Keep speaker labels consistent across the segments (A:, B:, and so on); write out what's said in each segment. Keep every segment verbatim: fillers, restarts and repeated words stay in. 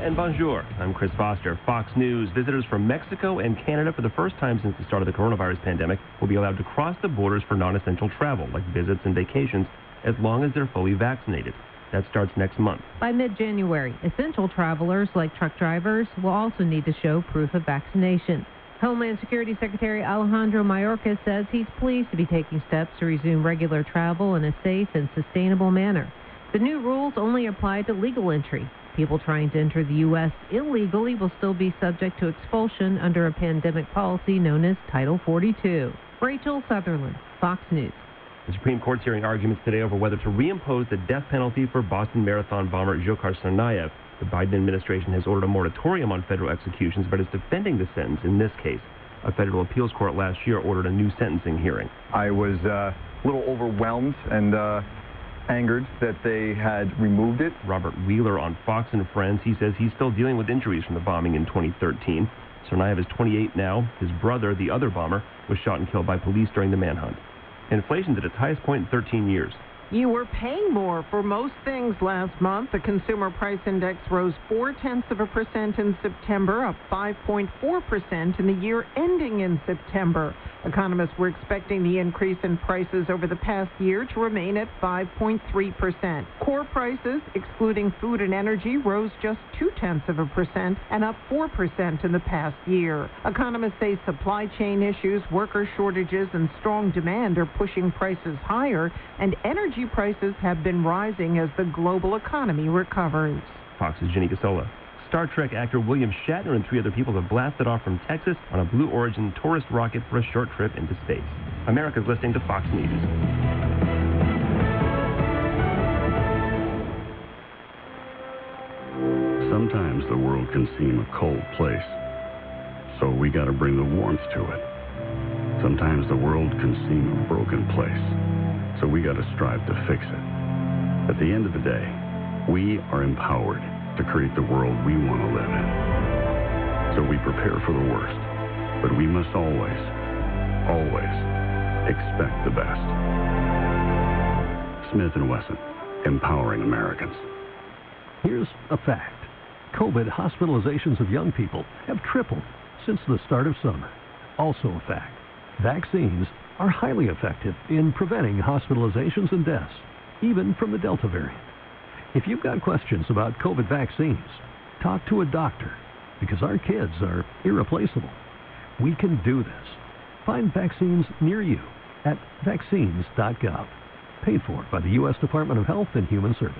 A: and bonjour. I'm Chris Foster. Fox News. Visitors from Mexico and Canada for the first time since the start of the coronavirus pandemic will be allowed to cross the borders for non-essential travel, like visits and vacations, as long as they're fully vaccinated. That starts next month.
B: By mid-January, essential travelers like truck drivers will also need to show proof of vaccination. Homeland Security Secretary Alejandro Mayorkas says he's pleased to be taking steps to resume regular travel in a safe and sustainable manner. The new rules only apply to legal entry. People trying to enter the U S illegally will still be subject to expulsion under a pandemic policy known as Title forty-two. Rachel Sutherland, Fox News.
A: The Supreme Court's hearing arguments today over whether to reimpose the death penalty for Boston Marathon bomber Dzhokhar Tsarnaev. The Biden administration has ordered a moratorium on federal executions, but is defending the sentence in this case. A federal appeals court last year ordered a new sentencing hearing.
C: I was uh, a little overwhelmed and uh, angered that they had removed it.
A: Robert Wheeler on Fox and Friends, he says he's still dealing with injuries from the bombing in twenty thirteen. Tsarnaev is twenty-eight now. His brother, the other bomber, was shot and killed by police during the manhunt. Inflation's at its highest point in thirteen years.
D: You were paying more for most things last month. The Consumer Price Index rose four-tenths of a percent in September, up five point four percent in the year ending in September. Economists were expecting the increase in prices over the past year to remain at five point three percent. Core prices, excluding food and energy, rose just two-tenths of a percent and up four percent in the past year. Economists say supply chain issues, worker shortages, and strong demand are pushing prices higher, and energy prices have been rising as the global economy recovers.
A: Fox's Jenny Casola. Star Trek actor William Shatner and three other people have blasted off from Texas on a Blue Origin tourist rocket for a short trip into space. America's listening to Fox News.
E: Sometimes the world can seem a cold place, so we got to bring the warmth to it. Sometimes the world can seem a broken place, so we got to strive to fix it. At the end of the day, we are empowered to create the world we want to live in. So we prepare for the worst, but we must always, always expect the best. Smith and Wesson, empowering Americans.
F: Here's a fact. COVID hospitalizations of young people have tripled since the start of summer. Also a fact. Vaccines are highly effective in preventing hospitalizations and deaths, even from the Delta variant. If you've got questions about COVID vaccines, talk to a doctor, because our kids are irreplaceable. We can do this. Find vaccines near you at vaccines dot gov. Paid for by the U S Department of Health and Human Services.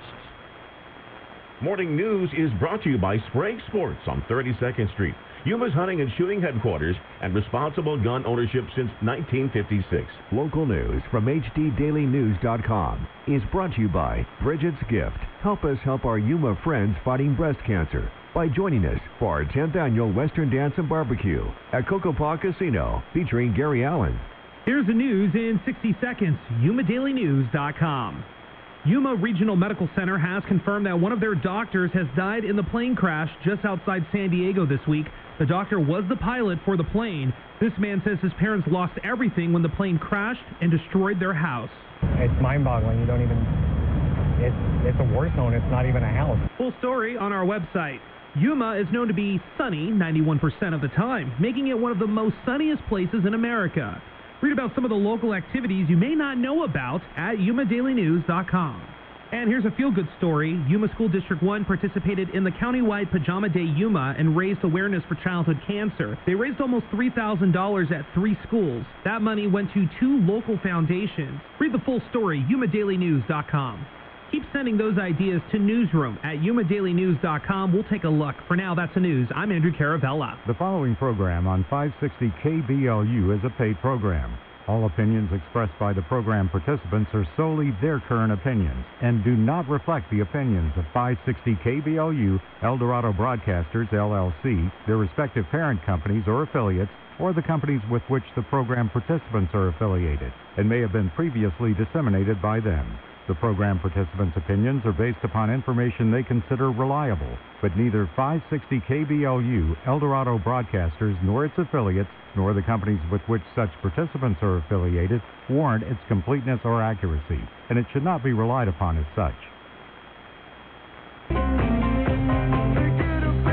G: Morning News is brought to you by Sprague Sports on thirty-second Street, Yuma's hunting and shooting headquarters and responsible gun ownership since nineteen fifty-six.
H: Local news from H D Daily News dot com is brought to you by Bridget's Gift. Help us help our Yuma friends fighting breast cancer by joining us for our tenth annual Western Dance and Barbecue at Cocopa Casino featuring Gary Allen.
I: Here's the news in sixty seconds. Yuma Daily News dot com. Yuma Regional Medical Center has confirmed that one of their doctors has died in the plane crash just outside San Diego this week. The doctor was the pilot for the plane. This man says his parents lost everything when the plane crashed and destroyed their house.
J: It's mind-boggling. You don't even... It's, it's a war zone. It's not even a house.
I: Full story on our website. Yuma is known to be sunny ninety-one percent of the time, making it one of the most sunniest places in America. Read about some of the local activities you may not know about at Yuma Daily News dot com. And here's a feel-good story. Yuma School District one participated in the countywide Pajama Day Yuma and raised awareness for childhood cancer. They raised almost three thousand dollars at three schools. That money went to two local foundations. Read the full story, Yuma Daily News dot com. Keep sending those ideas to newsroom at Yuma Daily News dot com. We'll take a look. For now, that's the news. I'm Andrew Caravella.
K: The following program on five sixty K B L U is a paid program. All opinions expressed by the program participants are solely their current opinions and do not reflect the opinions of five sixty K B L U, El Dorado Broadcasters, L L C, their respective parent companies or affiliates, or the companies with which the program participants are affiliated, and may have been previously disseminated by them. The program participants' opinions are based upon information they consider reliable, but neither five sixty K B L U, El Dorado Broadcasters, nor its affiliates, nor the companies with which such participants are affiliated, warrant its completeness or accuracy, and it should not be relied upon as such.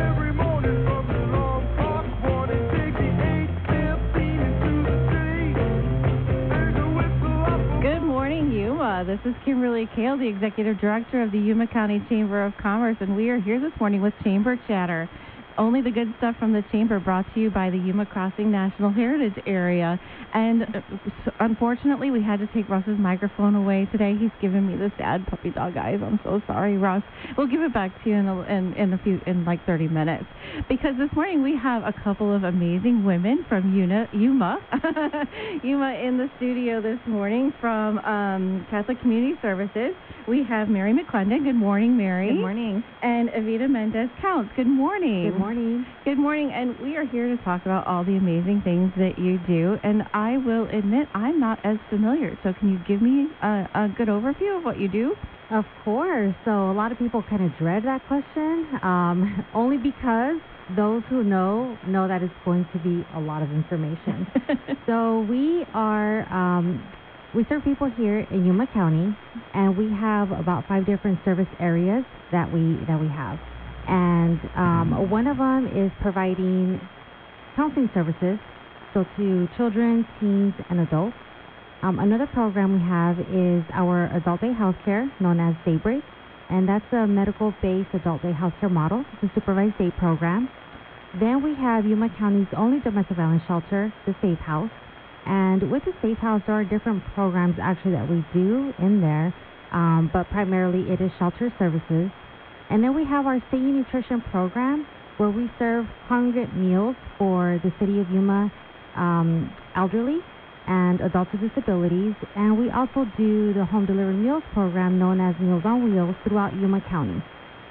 L: This is Kimberly Kale, the Executive Director of the Yuma County Chamber of Commerce, and we are here this morning with Chamber Chatter. Only the good stuff from the Chamber, brought to you by the Yuma Crossing National Heritage Area. And uh, unfortunately, we had to take Russ's microphone away today. He's giving me the sad puppy dog eyes. I'm so sorry, Russ. We'll give it back to you in a, in, in a few in like thirty minutes. Because this morning we have a couple of amazing women from Yuma, Yuma, Yuma in the studio this morning from um, Catholic Community Services. We have Mary McClendon. Good morning, Mary.
M: Good morning.
L: And Evita Mendez-Counts. Good morning.
M: Good morning.
L: Good morning. And we are here to talk about all the amazing things that you do. And I will admit I'm not as familiar. So can you give me a, a good overview of what you do?
M: Of course. So a lot of people kind of dread that question, um, only because those who know know that it's going to be a lot of information. So we are... Um, We serve people here in Yuma County, and we have about five different service areas that we that we have. And um, one of them is providing counseling services, so to children, teens, and adults. Um, another program we have is our adult day health care, known as Daybreak, and that's a medical-based adult day health care model. It's a supervised day program. Then we have Yuma County's only domestic violence shelter, the Safe House. And with the Safe House, there are different programs actually that we do in there, um, but primarily it is shelter services. And then we have our Senior Nutrition Program, where we serve congregate meals for the city of Yuma um, elderly and adults with disabilities. And we also do the Home Delivered Meals Program, known as Meals on Wheels, throughout Yuma County.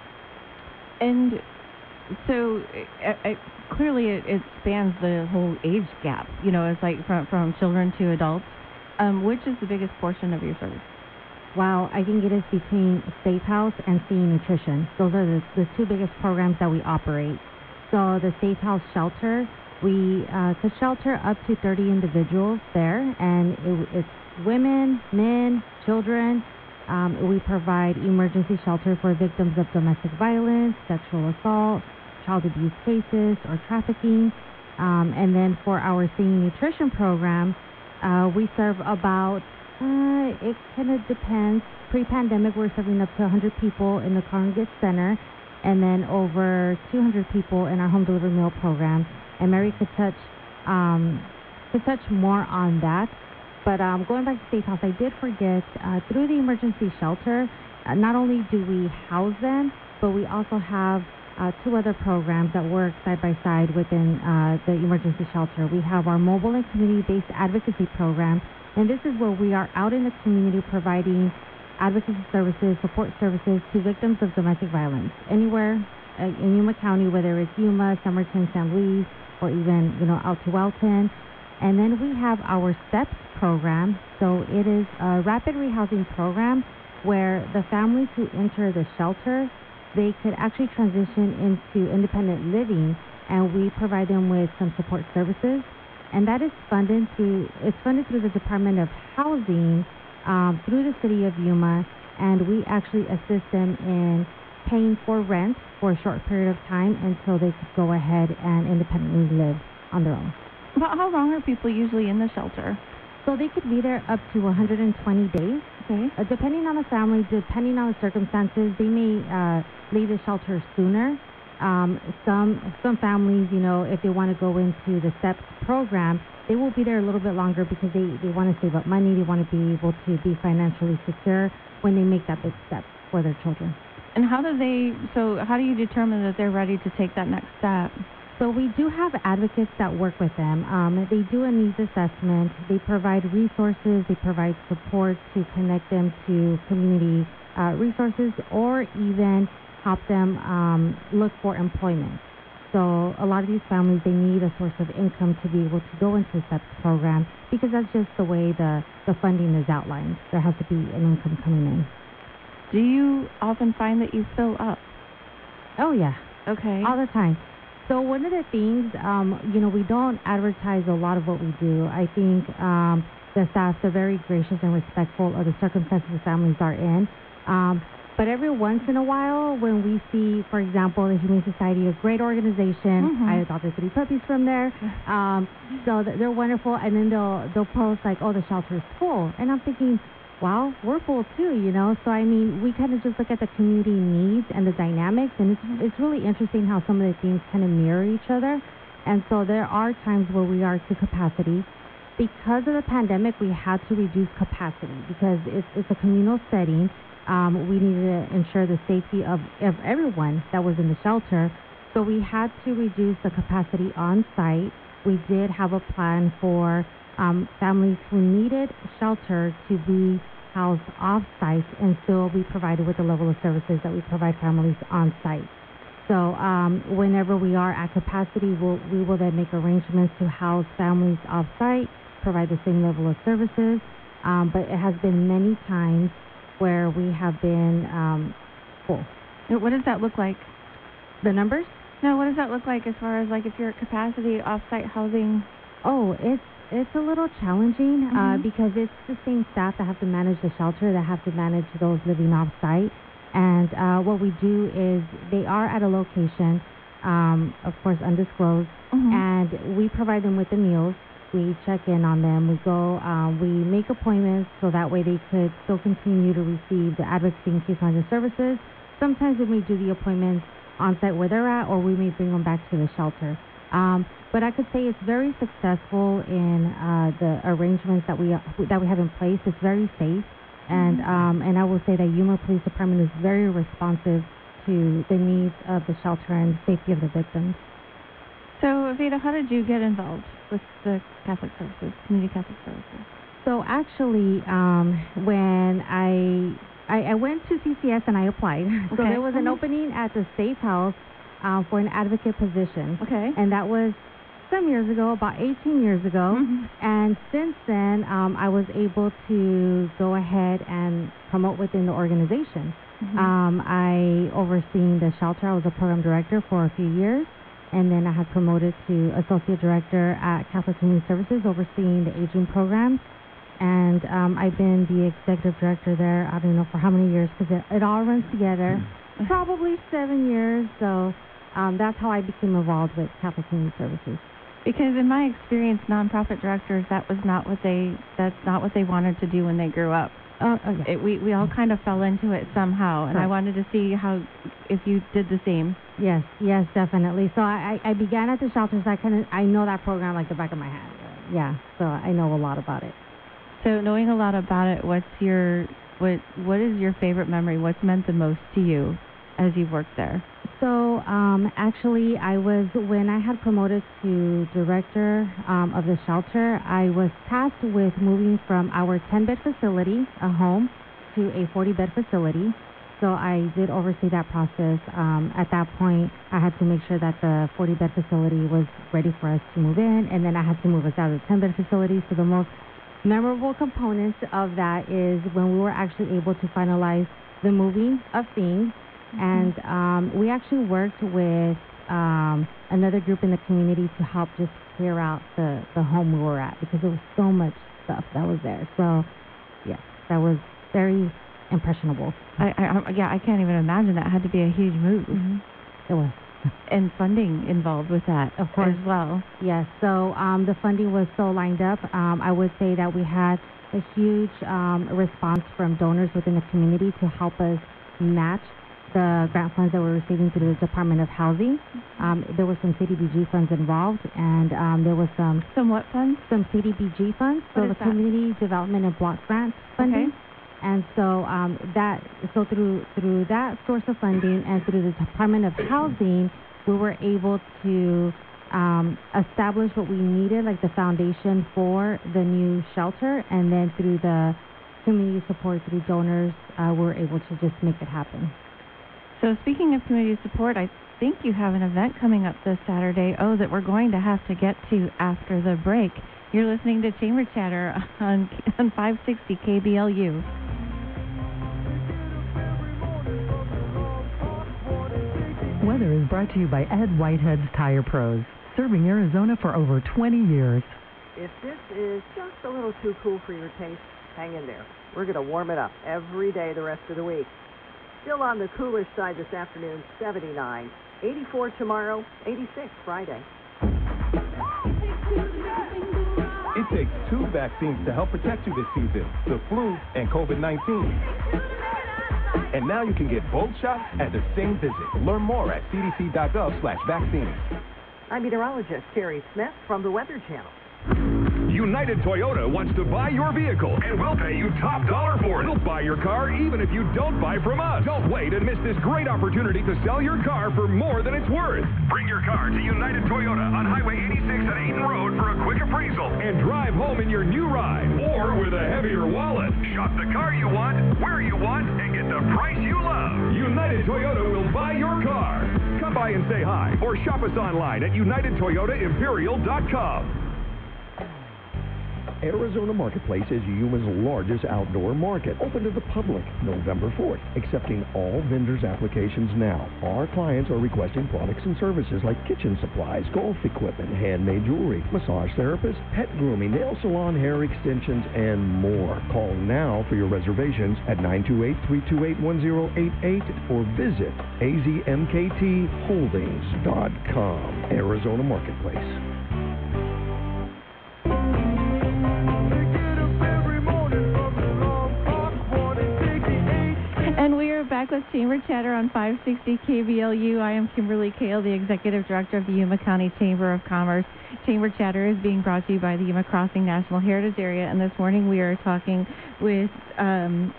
L: And so it, it, clearly it, it spans the whole age gap. You know, it's like from, from children to adults. Um, which is the biggest portion of your service?
M: Wow, I think it is between Safe House and Senior Nutrition. Those are the, the two biggest programs that we operate. So the Safe House shelter, we uh, could shelter up to thirty individuals there, and it, it's women, men, children. Um, we provide emergency shelter for victims of domestic violence, sexual assault, child abuse cases, or trafficking. Um, and then for our Senior Nutrition Program, uh, we serve about, uh, it kind of depends. Pre-pandemic, we're serving up to one hundred people in the Congregate Center, and then over two hundred people in our Home Delivered Meal Program. And Mary could touch, um, could touch more on that. But um, going back to Safe House, I did forget, uh, through the emergency shelter, uh, not only do we house them, but we also have uh, two other programs that work side by side within uh, the emergency shelter. We have our mobile and community-based advocacy program, and this is where we are out in the community providing advocacy services, support services to victims of domestic violence, anywhere uh, in Yuma County, whether it's Yuma, Somerton, San Luis, or even, you know, out to Welton. And then we have our STEPS program. So it is a rapid rehousing program where the families who enter the shelter, they could actually transition into independent living, and we provide them with some support services. And that is funded through, it's funded through the Department of Housing, um, through the city of Yuma, and we actually assist them in paying for rent for a short period of time until they could go ahead and independently live on their own.
L: About how long are people usually in the shelter?
M: So they could be there up to one hundred twenty days.
L: Okay.
M: Uh, depending on the family, depending on the circumstances, they may uh, leave the shelter sooner. Um, some some families, you know, if they want to go into the STEPS program, they will be there a little bit longer because they, they want to save up money. They want to be able to be financially secure when they make that big step for their children.
L: And how do they, so how do you determine that they're ready to take that next step?
M: So we do have advocates that work with them. Um, they do a needs assessment. They provide resources. They provide support to connect them to community uh, resources, or even help them um, look for employment. So a lot of these families, they need a source of income to be able to go into the STEPS program, because that's just the way the, the funding is outlined. There has to be an income coming in.
L: Do you often find that you fill up?
M: Oh, yeah.
L: Okay.
M: All the time. So one of the things, um, you know, we don't advertise a lot of what we do. I think um, the staff are very gracious and respectful of the circumstances the families are in. Um, but every once in a while, when we see, for example, the Humane Society, a great organization,
L: mm-hmm.
M: I adopted three puppies from there. Um, so they're wonderful. And then they'll they'll post like, oh, the shelter is full. And I'm thinking, well, we're full too, you know. So, I mean, we kind of just look at the community needs and the dynamics, and it's, it's really interesting how some of the themes kind of mirror each other. And so there are times where we are to capacity. Because of the pandemic, we had to reduce capacity because it's, it's a communal setting. Um, we needed to ensure the safety of, of everyone that was in the shelter. So we had to reduce the capacity on site. We did have a plan for um, families who needed shelter to be housed off site and still be provided with the level of services that we provide families on site. So um, whenever we are at capacity, we'll, we will then make arrangements to house families off site, provide the same level of services. Um, but it has been many times where we have been um, full.
L: What does that look like?
M: The numbers?
L: No, what does that look like as far as like if you're at capacity off-site housing?
M: Oh, it's it's a little challenging
L: Mm-hmm.
M: uh, because it's the same staff that have to manage the shelter that have to manage those living off-site. And uh, what we do is they are at a location, um, of course undisclosed,
L: Mm-hmm.
M: and we provide them with the meals. We check in on them. We go, um, we make appointments so that way they could still continue to receive the advocacy and case management services. Sometimes we may do the appointments on site where they're at, or we may bring them back to the shelter. Um, but I could say it's very successful in uh, the arrangements that we that we have in place. It's very safe, and um, and I will say that Yuma Police Department is very responsive to the needs of the shelter and safety of the victims.
L: So, Veda, how did you get involved with the Catholic Services, Community Catholic Services?
M: So actually, um, when I, I I went to C C S and I applied, so
L: Okay.
M: there was an
L: Mhm.
M: opening at the Safe House uh, for an advocate position.
L: Okay.
M: And that was some years ago, about eighteen years ago.
L: Mhm.
M: And since then, um, I was able to go ahead and promote within the organization.
L: Mhm.
M: Um, I overseen the shelter. I was a program director for a few years. And then I had promoted to associate director at Catholic Community Services, overseeing the aging programs. And um, I've been the executive director there, I don't know for how many years, because it, it all runs together. Probably seven years. So um, that's how I became involved with Catholic Community Services.
L: Because in my experience, nonprofit directors, that was not what they, that's not what they wanted to do when they grew up.
M: Uh, oh, yeah.
L: It, we, we all kind of fell into it somehow, and I
M: Right.
L: wanted to see how, if you did the same.
M: Yes, yes, definitely. So I, I I began at the shelters. I kind of I know that program like the back of my hand. Yeah, so I know a lot about it.
L: So knowing a lot about it, what's your, what what is your favorite memory? What's meant the most to you as you've worked there?
M: So um, actually, I was when I had promoted to director um, of the shelter, I was tasked with moving from our ten-bed facility, a home, to a forty-bed facility. So I did oversee that process. Um, at that point, I had to make sure that the forty-bed facility was ready for us to move in, and then I had to move us out of the ten-bed facility. So the most memorable components of that is when we were actually able to finalize the moving of things. And um, we actually worked with um, another group in the community to help just clear out the, the home we were at because there was so much stuff that was there. So, yes, that was very impressionable.
L: I, I, yeah, I can't even imagine that. It had to be a huge move.
M: Mm-hmm. It was.
L: And funding involved with that,
M: of course,
L: as well.
M: Yes. So um, the funding was so lined up. Um, I would say that we had a huge um, response from donors within the community to help us match the grant funds that we're receiving through the Department of Housing. Um, there were some C D B G funds involved, and um, there was some...
L: Some what funds?
M: Some C D B G funds,
L: What
M: so
L: is
M: the
L: that?
M: Community Development and Block Grant funding.
L: Okay.
M: And so um, that, so through through that source of funding and through the Department of Housing, we were able to um, establish what we needed, like the foundation for the new shelter, and then through the community support through donors, uh, we were able to just make it happen.
L: So speaking of community support, I think you have an event coming up this Saturday, oh, that we're going to have to get to after the break. You're listening to Chamber Chatter on, on five sixty K B L U.
N: Weather is brought to you by Ed Whitehead's Tire Pros, serving Arizona for over twenty years.
O: If this is just a little too cool for your taste, hang in there. We're going to warm it up every day the rest of the week. Still on the cooler side this afternoon, seventy-nine. eighty-four tomorrow, eighty-six Friday.
P: It takes two vaccines to help protect you this season, the flu and COVID nineteen. And now you can get both shots at the same visit. Learn more at c d c dot gov slash vaccines.
O: I'm meteorologist Terry Smith from the Weather Channel.
Q: United Toyota wants to buy your vehicle, and we'll pay you top dollar for it. We'll buy your car even if you don't buy from us. Don't wait and miss this great opportunity to sell your car for more than it's worth. Bring your car to United Toyota on Highway eighty-six at Ayton Road for a quick appraisal and drive home in your new ride or with a heavier wallet. Shop the car you want, where you want, and get the price you love. United Toyota will buy your car. Come by and say hi or shop us online at united toyota imperial dot com.
R: Arizona Marketplace is Yuma's largest outdoor market, open to the public November fourth, accepting all vendors' applications now. Our clients are requesting products and services like kitchen supplies, golf equipment, handmade jewelry, massage therapists, pet grooming, nail salon, hair extensions, and more. Call now for your reservations at nine two eight, three two eight, one zero eight eight or visit a z m k t holdings dot com. Arizona Marketplace.
L: And we are back with Chamber Chatter on five sixty K B L U. I am Kimberly Kale, the Executive Director of the Yuma County Chamber of Commerce. Chamber Chatter is being brought to you by the Yuma Crossing National Heritage Area. And this morning we are talking with um,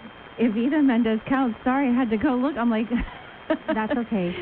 L: Evita Mendez-Count. Sorry, I had to go look. I'm like...
M: That's okay.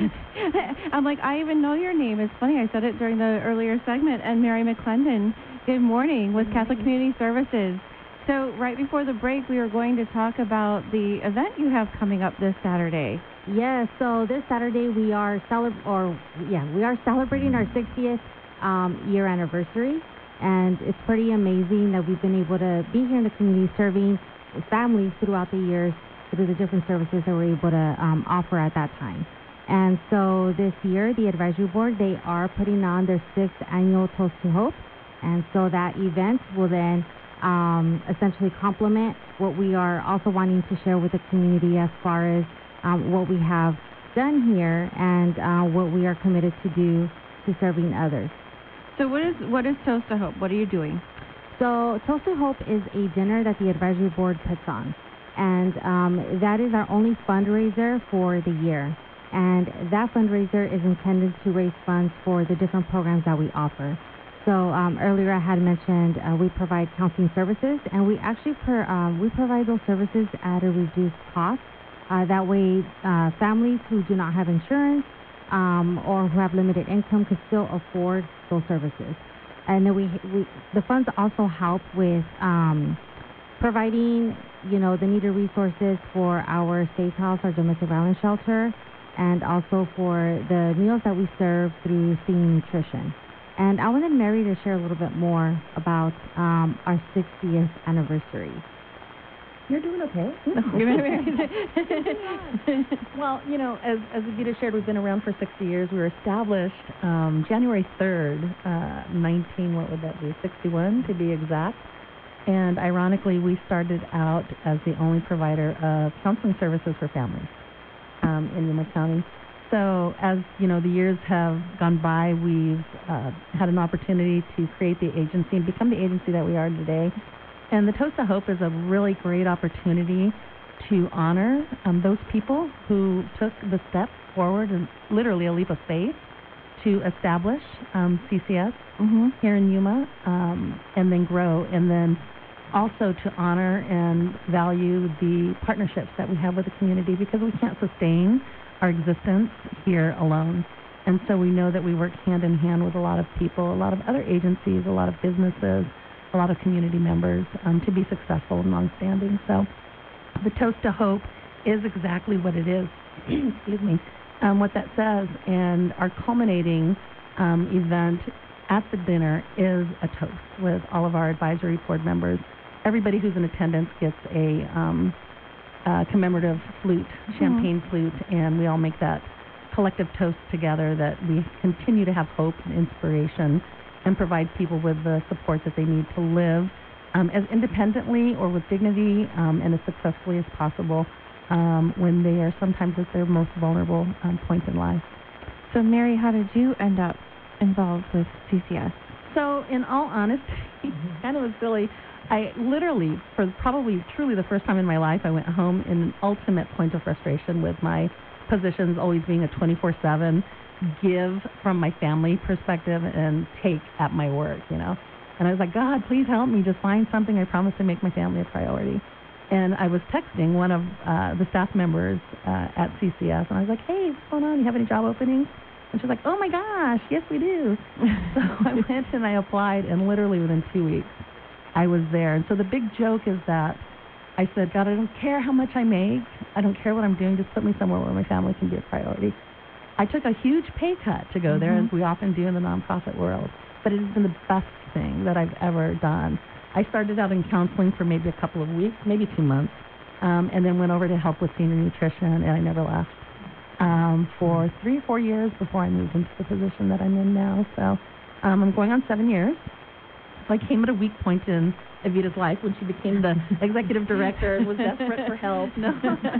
L: I'm like, I even know your name. It's funny, I said it during the earlier segment. And Mary McClendon, good morning, with Catholic Community Services. So right before the break, we were going to talk about the event you have coming up this Saturday.
M: Yes, so this Saturday we are celeb- or yeah, we are celebrating our sixtieth um, year anniversary, and it's pretty amazing that we've been able to be here in the community serving families throughout the years through the different services that we're able to um, offer at that time. And so this year, the advisory board, they are putting on their sixth annual Toast to Hope, and so that event will then Um, essentially complement what we are also wanting to share with the community as far as um, what we have done here and uh, what we are committed to do to serving others.
L: So what is what is Toast to Hope? What are you doing?
M: So Toast to Hope is a dinner that the advisory board puts on, and um, that is our only fundraiser for the year. And that fundraiser is intended to raise funds for the different programs that we offer. So um, earlier I had mentioned uh, we provide counseling services, and we actually per, um, we provide those services at a reduced cost. Uh, that way, uh, families who do not have insurance um, or who have limited income could still afford those services. And then we, we the funds also help with um, providing, you know, the needed resources for our Safe House, our domestic violence shelter, and also for the meals that we serve through Senior Nutrition. And I wanted Mary to share a little bit more about um, our sixtieth anniversary.
S: You're doing okay. Well, you know, as, as Evita shared, we've been around for sixty years. We were established um, January third, uh, nineteen, what would that be, sixty-one to be exact. And ironically, we started out as the only provider of counseling services for families um, in Yuma County. So as, you know, the years have gone by, we've uh, had an opportunity to create the agency and become the agency that we are today. And the Toast to Hope is a really great opportunity to honor um, those people who took the step forward, and literally a leap of faith, to establish um, C C S mm-hmm. here in Yuma um, and then grow, and then also to honor and value the partnerships that we have with the community, because we can't sustain our existence here alone. And so we know that we work hand in hand with a lot of people, a lot of other agencies, a lot of businesses, a lot of community members um, to be successful and long-standing. So the Toast to Hope is exactly what it is, excuse me, um, what that says. And our culminating um, event at the dinner is a toast with all of our advisory board members. Everybody who's in attendance gets a um, Uh, commemorative flute, champagne mm-hmm. flute, and we all make that collective toast together that we continue to have hope and inspiration and provide people with the support that they need to live um, as independently or with dignity um, and as successfully as possible um, when they are sometimes at their most vulnerable um, point in life.
L: So Mary, how did you end up involved with C C S?
S: So in all honesty, kind of was silly. I literally, for probably truly the first time in my life, I went home in an ultimate point of frustration with my positions always being a twenty-four seven give from my family perspective and take at my work, you know. And I was like, God, please help me. Just find something. I promise to make my family a priority. And I was texting one of uh, the staff members uh, at C C S, and I was like, hey, what's going on? You have any job openings? And she's like, oh, my gosh, yes, we do. So I went and I applied, and literally within two weeks, I was there. And so the big joke is that I said, God, I don't care how much I make. I don't care what I'm doing. Just put me somewhere where my family can be a priority. I took a huge pay cut to go there,
L: Mhm.
S: as we often do in the nonprofit world. But it has been the best thing that I've ever done. I started out in counseling for maybe a couple of weeks, maybe two months, um, and then went over to help with senior nutrition, and I never left um, for three or four years before I moved into the position that I'm in now. So um, I'm going on seven years. So I came at a weak point in Evita's life when she became the executive director and was desperate for help. No.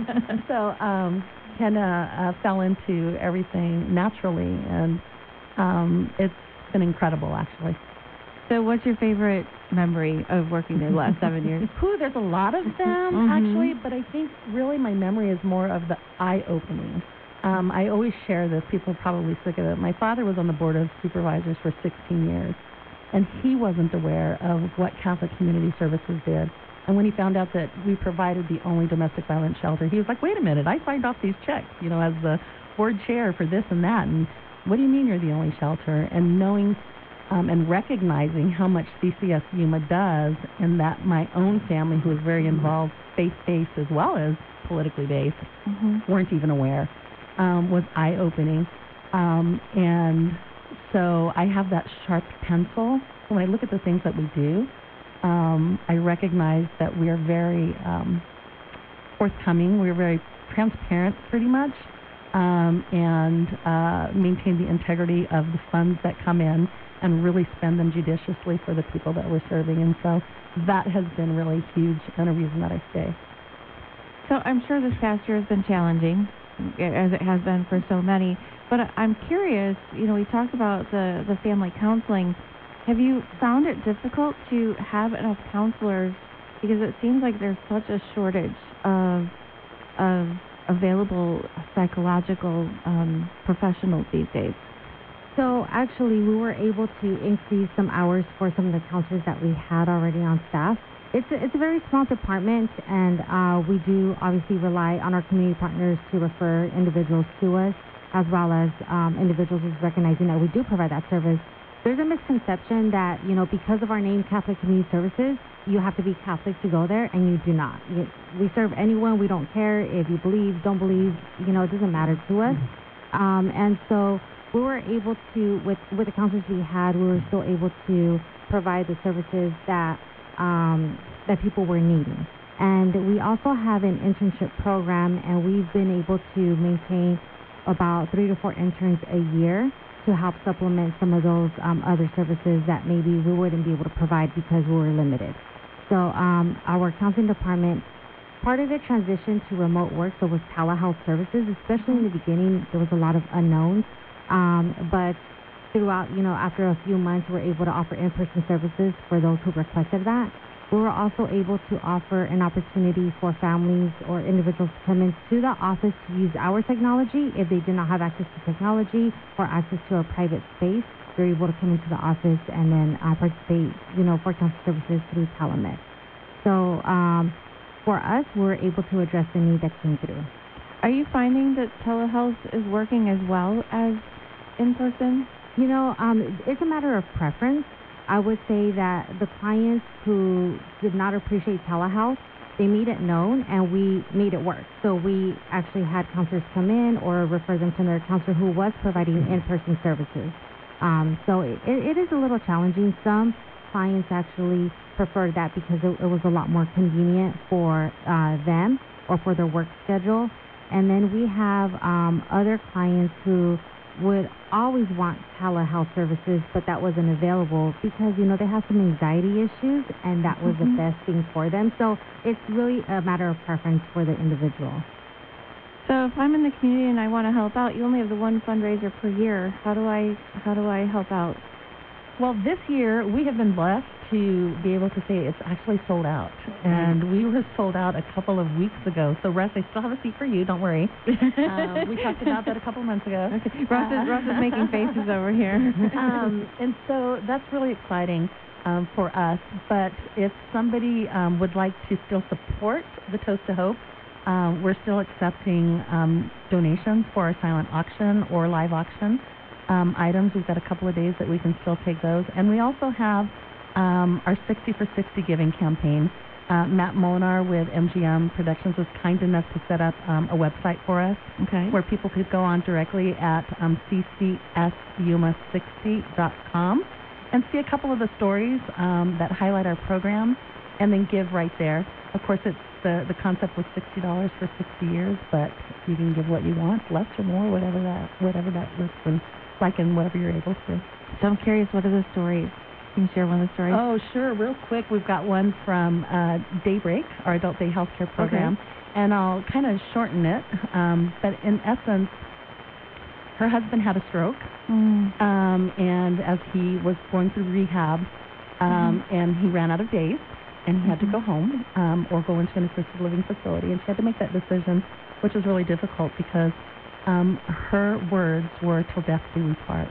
S: So um, kind of uh, fell into everything naturally, and um, it's been incredible, actually.
L: So what's your favorite memory of working there the last seven years?
S: Whew, there's a lot of them,
L: Mhm.
S: actually, but I think really my memory is more of the eye-opening. Um, I always share this. People are probably sick of it. My father was on the board of supervisors for sixteen years, and he wasn't aware of what Catholic Community Services did. And when he found out that we provided the only domestic violence shelter, he was like, wait a minute, I signed off these checks, you know, as the board chair for this and that, and what do you mean you're the only shelter? And knowing um, and recognizing how much C C S Yuma does, and that my own family, who is very involved faith-based as well as politically based,
L: Mhm.
S: weren't even aware, um, was eye-opening. Um, and so I have that sharp pencil. When I look at the things that we do, um, I recognize that we are very um, forthcoming. We're very transparent, pretty much, um, and uh, maintain the integrity of the funds that come in and really spend them judiciously for the people that we're serving. And so that has been really huge and a reason that I stay.
L: So I'm sure this past year has been challenging, as it has been for so many. But I'm curious, you know, we talked about the, the family counseling. Have you found it difficult to have enough counselors? Because it seems like there's such a shortage of, of available psychological um, professionals these days.
M: So actually, we were able to increase some hours for some of the counselors that we had already on staff. It's a, it's a very small department, and uh, we do obviously rely on our community partners to refer individuals to us, as well as um, individuals who's recognizing that we do provide that service. There's a misconception that, you know, because of our name, Catholic Community Services, you have to be Catholic to go there, and you do not. You, we serve anyone. We don't care if you believe, don't believe. You know, it doesn't matter to us. Um, and so we were able to, with, with the counselors we had, we were still able to provide the services that um, that people were needing. And we also have an internship program, and we've been able to maintain about three to four interns a year to help supplement some of those um, other services that maybe we wouldn't be able to provide because we were limited. So um, our counseling department, part of it transitioned to remote work, so with telehealth services, especially in the beginning, there was a lot of unknowns. Um, but throughout, you know, after a few months, we were able to offer in-person services for those who requested that. We were also able to offer an opportunity for families or individuals to come into the office to use our technology. If they did not have access to technology or access to a private space, they're able to come into the office and then uh, participate, you know, for counseling services through telemed. So um, for us, we were able to address the need that came through.
L: Are you finding that telehealth is working as well as in person?
M: You know, um, it's a matter of preference. I would say that the clients who did not appreciate telehealth, they made it known, and we made it work. So we actually had counselors come in or refer them to another counselor who was providing in-person services. Um, so it, it is a little challenging. Some clients actually preferred that because it, it was a lot more convenient for uh, them or for their work schedule. And then we have um, other clients who would always want telehealth services, but that wasn't available because, you know, they have some anxiety issues, and that was
L: Mhm.
M: the best thing for them. So it's really a matter of preference for the individual.
L: So if I'm in the community and I want to help out, you only have the one fundraiser per year. How do I how do I help out?
S: Well, this year we have been blessed to be able to say it's actually sold out. And we were sold out a couple of weeks ago. So, Russ, I still have a seat for you. Don't worry. um, we talked about that a couple months ago.
L: Okay. Russ, is, Russ is making faces over here.
S: um, and so that's really exciting um, for us. But if somebody um, would like to still support the Toast to Hope, um, we're still accepting um, donations for our silent auction or live auction um, items. We've got a couple of days that we can still take those. And we also have um, our sixty for sixty giving campaign. Uh, Matt Molinar with M G M Productions was kind enough to set up um, a website for us
L: okay.
S: where people could go on directly at um, c c s yuma sixty dot com and see a couple of the stories um, that highlight our program and then give right there. Of course, it's the, the concept was sixty dollars for sixty years, but you can give what you want, less or more, whatever that whatever that looks and like and whatever you're able to.
L: So I'm curious, what are the stories? Can you share one of the stories?
S: Oh, sure. Real quick, we've got one from uh, Daybreak, our adult day healthcare program,
L: okay.
S: and I'll kind of shorten it. Um, but in essence, her husband had a stroke,
L: mm.
S: um, and as he was going through rehab, um, mm-hmm. and he ran out of days, and he mm-hmm. had to go home um, or go into an assisted living facility, and she had to make that decision, which was really difficult because um, her words were, "Till death do we part."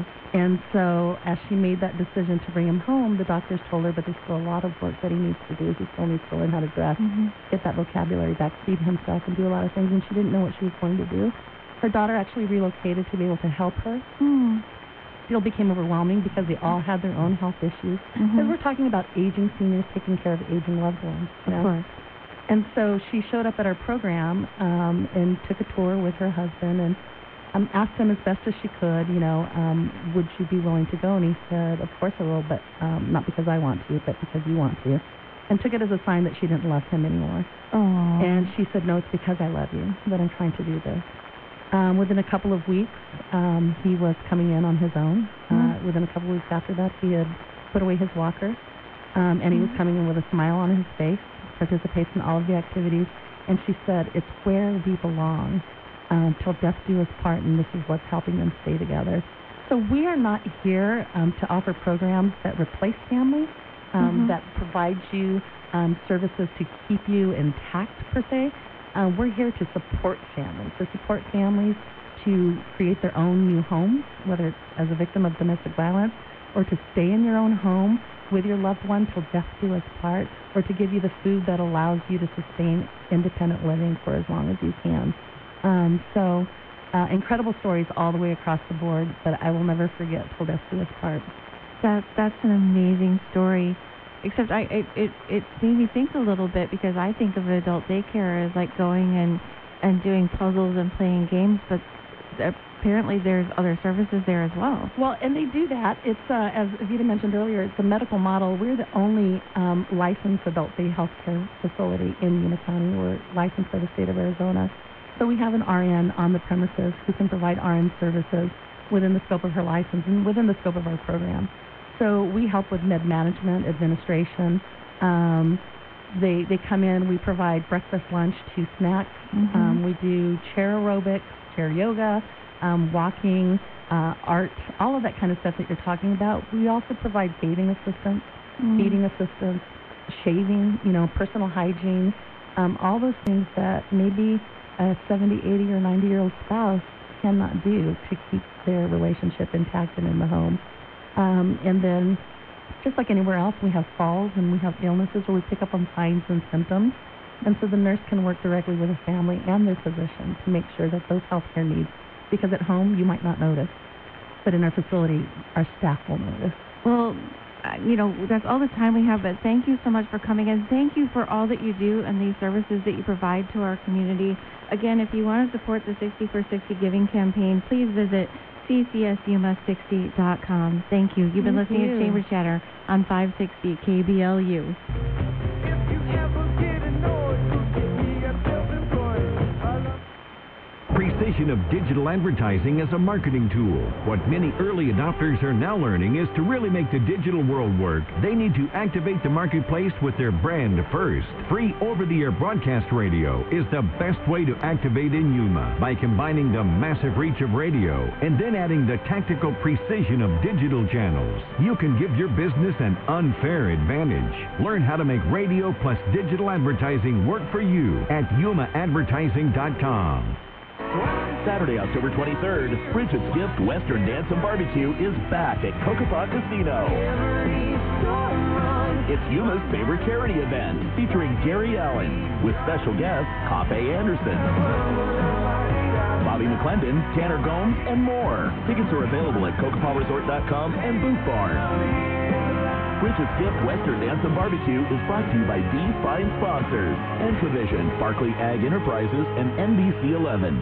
S: And so as she made that decision to bring him home, the doctors told her, but there's still a lot of work that he needs to do. He still needs to learn how to dress,
L: mm-hmm.
S: get that vocabulary back, feed himself, and do a lot of things, and she didn't know what she was going to do. Her daughter actually relocated to be able to help her.
L: Mm.
S: Still became overwhelming because they all had their own health issues.
L: Mm-hmm.
S: Because we're talking about aging seniors taking care of aging loved ones. You know?
L: Of course.
S: And so she showed up at our program um, and took a tour with her husband and Um, asked him as best as she could, you know, um, would you be willing to go? And he said, of course I will, but um, not because I want to, but because you want to. And took it as a sign that she didn't love him anymore.
L: Aww.
S: And she said, no, it's because I love you that I'm trying to do this. Um, within a couple of weeks, um, he was coming in on his own.
L: Mm-hmm.
S: Uh, within a couple of weeks after that, he had put away his walker, um, and he was coming in with a smile on his face, participates in all of the activities. And she said, it's where we belong. Um, till death do us part, and this is what's helping them stay together. So we are not here um, to offer programs that replace family, um,
L: mm-hmm.
S: that provide you um, services to keep you intact, per se. Uh, we're here to support families, to support families to create their own new homes, whether it's as a victim of domestic violence or to stay in your own home with your loved one till death do us part, or to give you the food that allows you to sustain independent living for as long as you can. Um, so, uh, incredible stories all the way across the board, but I will never forget till death do us part.
L: That that's an amazing story. Except I it, it it made me think a little bit because I think of adult daycare as like going and and doing puzzles and playing games, but apparently there's other services there as well.
S: Well, and they do that. It's uh, as Vita mentioned earlier, it's a medical model. We're the only um, licensed adult day healthcare facility in Yuma County. We're licensed by the state of Arizona. So we have an R N on the premises who can provide R N services within the scope of her license and within the scope of our program. So we help with med management, administration. Um, they they come in, we provide breakfast, lunch to snacks.
L: Mm-hmm.
S: Um, we do chair aerobics, chair yoga, um, walking, uh, art, all of that kind of stuff that you're talking about. We also provide bathing assistance,
L: mm-hmm.
S: feeding assistance, shaving, you know, personal hygiene, um, all those things that maybe a seventy, eighty, or ninety-year-old spouse cannot do to keep their relationship intact and in the home. Um, and then, just like anywhere else, we have falls and we have illnesses where we pick up on signs and symptoms. And so the nurse can work directly with the family and their physician to make sure that those healthcare needs, because at home you might not notice, but in our facility, our staff will notice.
L: Well, you know, that's all the time we have, but thank you so much for coming in. Thank you for all that you do and these services that you provide to our community. Again, if you want to support the sixty for sixty giving campaign, please visit c c s yuma sixty dot com. Thank you. You've been
S: Thank
L: listening
S: you.
L: to Chamber Chatter on five sixty K B L U.
Q: Precinct
H: precision of digital advertising as a marketing tool. What many early adopters are now learning is to really make the digital world work, they need to activate the marketplace with their brand first. Free over-the-air broadcast radio is the best way to activate in Yuma by combining the massive reach of radio and then adding the tactical precision of digital channels. You can give your business an unfair advantage. Learn how to make radio plus digital advertising work for you at yuma advertising dot com.
T: Saturday, October twenty-third, Bridget's Gift Western Dance and Barbecue is back at Kokopah Casino. It's Yuma's favorite charity event, featuring Gary Allen, with special guests Coffey Anderson, Bobby McClendon, Tanner Gomes, and more. Tickets are available at kokopah resort dot com and Boot Barn. Bridget's Gift Western Dance and Barbecue is brought to you by these fine sponsors: Entravision, Barclay Ag Enterprises, and N B C eleven.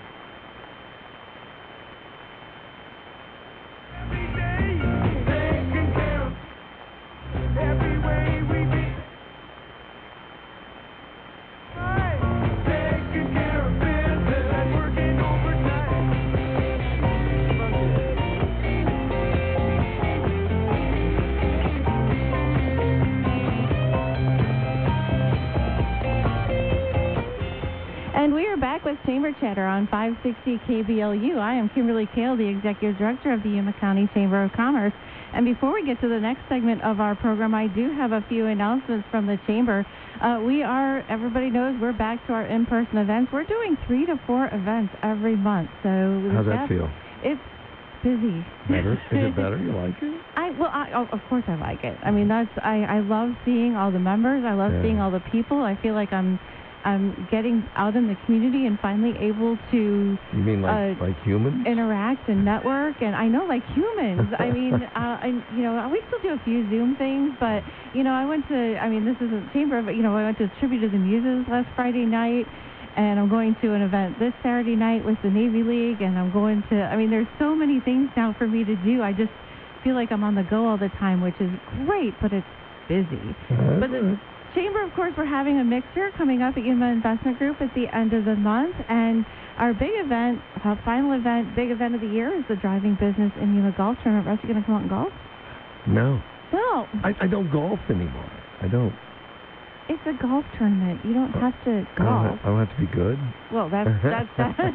L: With Chamber Chatter on five sixty K B L U. I am Kimberly Kale, the Executive Director of the Yuma County Chamber of Commerce. And before we get to the next segment of our program, I do have a few announcements from the Chamber. Uh, we are, everybody knows, we're back to our in-person events. We're doing three to four events every month. So
U: how's that feel?
L: It's busy.
U: Better? Is it better? You like it?
L: I well, I, oh, of course I like it. I mean, that's I, I love seeing all the members. I love
U: Yeah.
L: seeing all the people. I feel like I'm I'm getting out in the community and finally able to
U: You mean like
L: uh,
U: like humans?
L: interact and network. And I know, like humans. I mean, uh, I, you know, we still do a few Zoom things, but you know, I went to. I mean, this isn't Chamber, but you know, I went to Tribute to the Muses last Friday night. And I'm going to an event this Saturday night with the Navy League, and I'm going to, I mean, there's so many things now for me to do. I just feel like I'm on the go all the time, which is great, but it's busy.
U: Uh,
L: But the Chamber, of course, we're having a mixer coming up at Yuma Investment Group at the end of the month, and our big event, our final event, big event of the year is the Driving Business in Yuma Golf Tournament. Russ, you going to come out and golf?
U: No.
L: No.
U: I, I don't golf anymore. I don't.
L: It's a golf tournament. You don't have to
U: I don't,
L: golf.
U: have, I don't have to be good.
L: Well, that's that's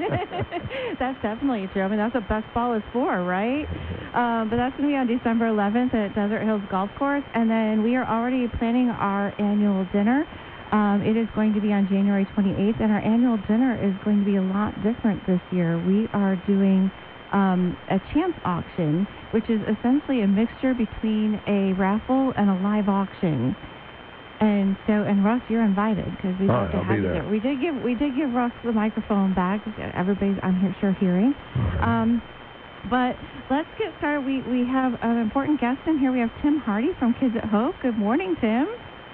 L: that's definitely true. I mean, that's what best ball is for, right? Um, but that's going to be on December eleventh at Desert Hills Golf Course, and then we are already planning our annual dinner. Um, it is going to be on January twenty-eighth, and our annual dinner is going to be a lot different this year. We are doing um, a chance auction, which is essentially a mixture between a raffle and a live auction. And so, and Russ, you're invited because we'd
U: All
L: love
U: right,
L: to
U: I'll
L: have
U: be
L: you
U: there.
L: there. We did give we did give Russ the microphone back. Everybody's, I'm here, sure hearing. Um, but let's get started. We we have an important guest in here. We have Tim Hardy from Kids at Hope. Good morning, Tim.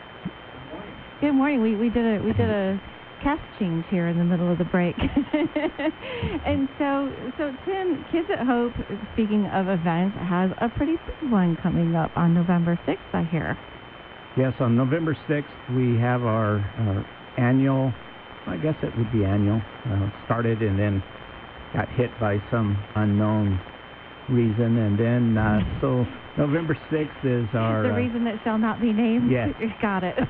L: Good morning. We we did a we did a cast change here in the middle of the break. And so so Tim, Kids at Hope, speaking of events, has a pretty big one coming up on November sixth, I hear.
V: Yes, on November sixth, we have our, our annual, I guess it would be annual, uh, started and then got hit by some unknown reason. And then, uh, so November sixth is our...
L: The
V: uh,
L: reason that shall not be named?
V: Yes.
L: Got it.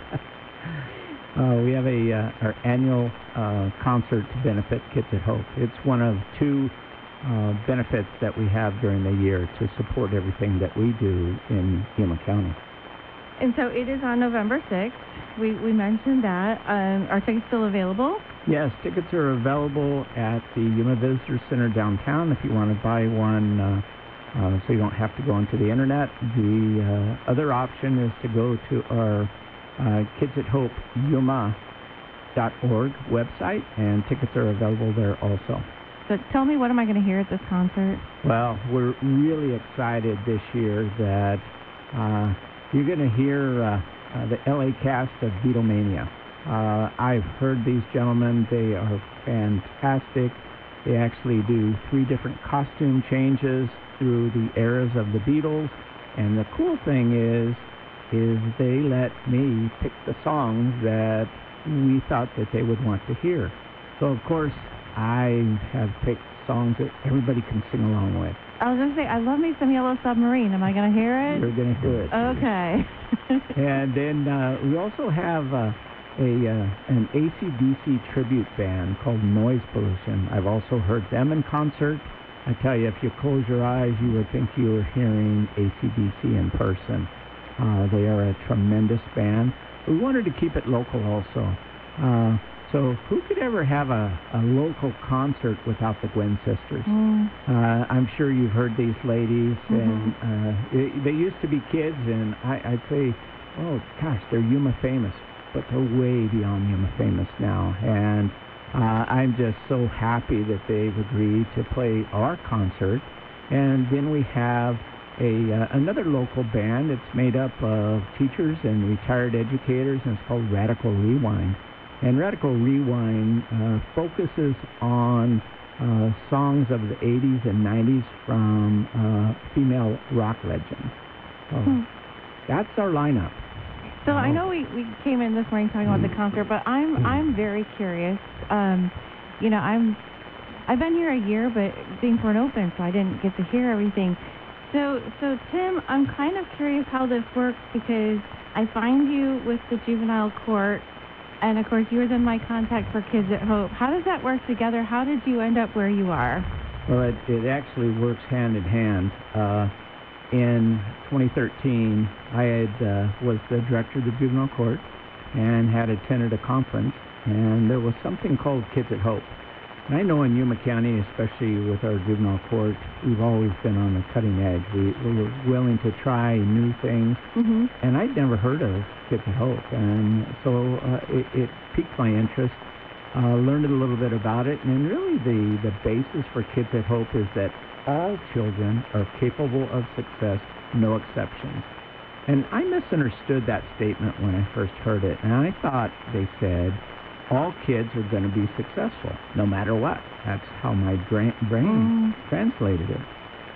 V: Uh, we have a uh, our annual uh, concert to benefit Kids at Hope. It's one of two uh, benefits that we have during the year to support everything that we do in Yuma County.
L: And so it is on November sixth. We we mentioned that. Um, are tickets still available?
V: Yes, tickets are available at the Yuma Visitor Center downtown if you want to buy one uh, uh, so you don't have to go into the internet. The uh, other option is to go to our uh, Kids at Hope Yuma dot org website, and tickets are available there also.
L: So tell me, what am I going to hear at this concert?
V: Well, we're really excited this year that uh, you're going to hear uh, uh, the L A cast of Beatlemania. Uh, I've heard these gentlemen. They are fantastic. They actually do three different costume changes through the eras of the Beatles. And the cool thing is, is they let me pick the songs that we thought that they would want to hear. So, of course, I have picked songs that everybody can sing along with.
L: I was going to say, I love me some Yellow Submarine. Am I going to hear it?
V: You're going to hear it.
L: Okay.
V: And then uh, we also have uh, a uh, an A C D C tribute band called Noise Pollution. I've also heard them in concert. I tell you, if you close your eyes, you would think you were hearing A C D C in person. Uh, they are a tremendous band. We wanted to keep it local also. Uh, so who could ever have a, a local concert without the Gwen Sisters?
L: Mm.
V: Uh, I'm sure you've heard these ladies,
L: Mm-hmm.
V: and uh, it, they used to be kids, and I, I'd say, oh, gosh, they're Yuma famous, but they're way beyond Yuma famous now. And uh, I'm just so happy that they've agreed to play our concert. And then we have a uh, another local band that's made up of teachers and retired educators, and it's called Radical Rewind. And Radical Rewind uh, focuses on uh, songs of the eighties and nineties from uh, female rock legends. So
L: Hmm.
V: that's our lineup.
L: So I know we, we came in this morning talking about the concert, but I'm I'm very curious. Um, you know, I'm I've been here a year, but things weren't open, so I didn't get to hear everything. So so Tim, I'm kind of curious how this works, because I find you with the juvenile court, and of course you were then my contact for Kids at Hope. How does that work together? How did you end up where you are?
V: Well, it, it actually works hand in hand. Uh, in twenty thirteen, I had uh, was the director of the juvenile court and had attended a conference, and there was something called Kids at Hope. And I know in Yuma County, especially with our juvenile court, we've always been on the cutting edge. We, we were willing to try new things,
L: Mm-hmm.
V: and I'd never heard of Kids at Hope, and so uh, it, it piqued my interest. Uh, learned a little bit about it, and really the, the basis for Kids at Hope is that all children are capable of success, no exceptions. And I misunderstood that statement when I first heard it, and I thought they said all kids are going to be successful, no matter what. That's how my brain, brain
L: Mm.
V: translated it.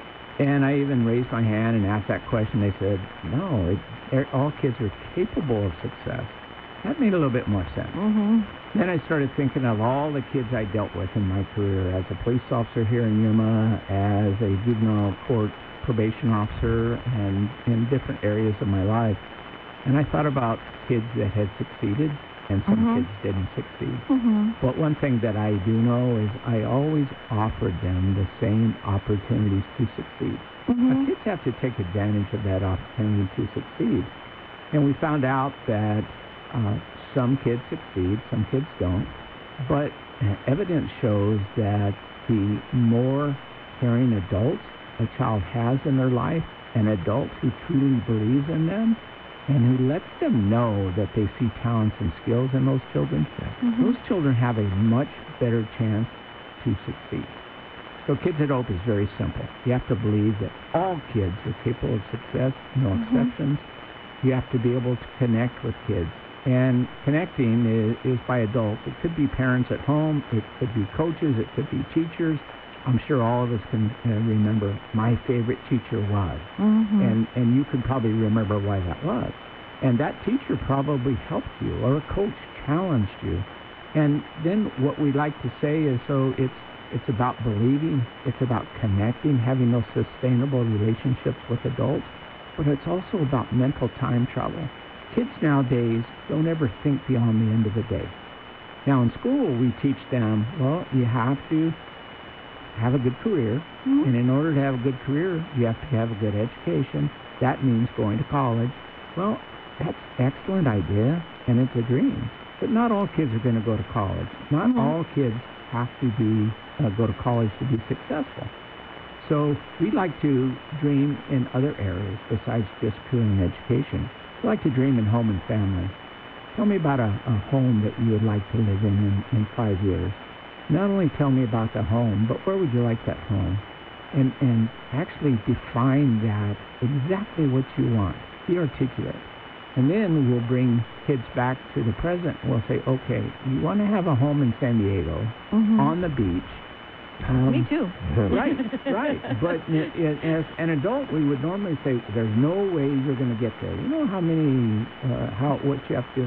V: And I even raised my hand and asked that question. They said, no, it, er, all kids are capable of success. That made a little bit more sense.
L: Mm-hmm.
V: Then I started thinking of all the kids I dealt with in my career as a police officer here in Yuma, as a juvenile court probation officer, and in different areas of my life. And I thought about kids that had succeeded, and some
L: Mhm.
V: kids didn't succeed.
L: Mm-hmm.
V: But one thing that I do know is I always offered them the same opportunities to succeed.
L: Mm-hmm.
V: Now, kids have to take advantage of that opportunity to succeed. And we found out that uh, some kids succeed, some kids don't. But uh, evidence shows that the more caring adults a child has in their life, an adult who truly believes in them, and who lets them know that they see talents and skills in those children,
L: Mhm.
V: those children have a much better chance to succeed. So Kids at Hope is very simple. You have to believe that all kids are capable of success, no
L: Mhm.
V: exceptions. You have to be able to connect with kids. And connecting is, is by adults. It could be parents at home, it could be coaches, it could be teachers. I'm sure all of us can uh, remember my favorite teacher was.
L: Mm-hmm.
V: And, and you could probably remember why that was. And that teacher probably helped you, or a coach challenged you. And then what we like to say is, so it's it's about believing, it's about connecting, having those sustainable relationships with adults, but it's also about mental time travel. Kids nowadays don't ever think beyond the end of the day. Now in school we teach them, well, you have to have a good career,
L: Mhm.
V: and in order to have a good career, you have to have a good education. That means going to college. Well, that's an excellent idea, and it's a dream. But not all kids are going to go to college. Not
L: Mhm.
V: all kids have to be uh, go to college to be successful. So we like to dream in other areas besides just pursuing education. We like to dream in home and family. Tell me about a, a home that you would like to live in, in in five years. Not only tell me about the home, but where would you like that home? And and actually define that exactly what you want. Be articulate. And then we'll bring kids back to the present. We'll say, okay, you want to have a home in San Diego,
L: Mhm.
V: on the beach. Um,
L: Me too.
V: Right, right. But i- i- as an adult, we would normally say, there's no way you're going to get there. You know how many, uh, how what you have to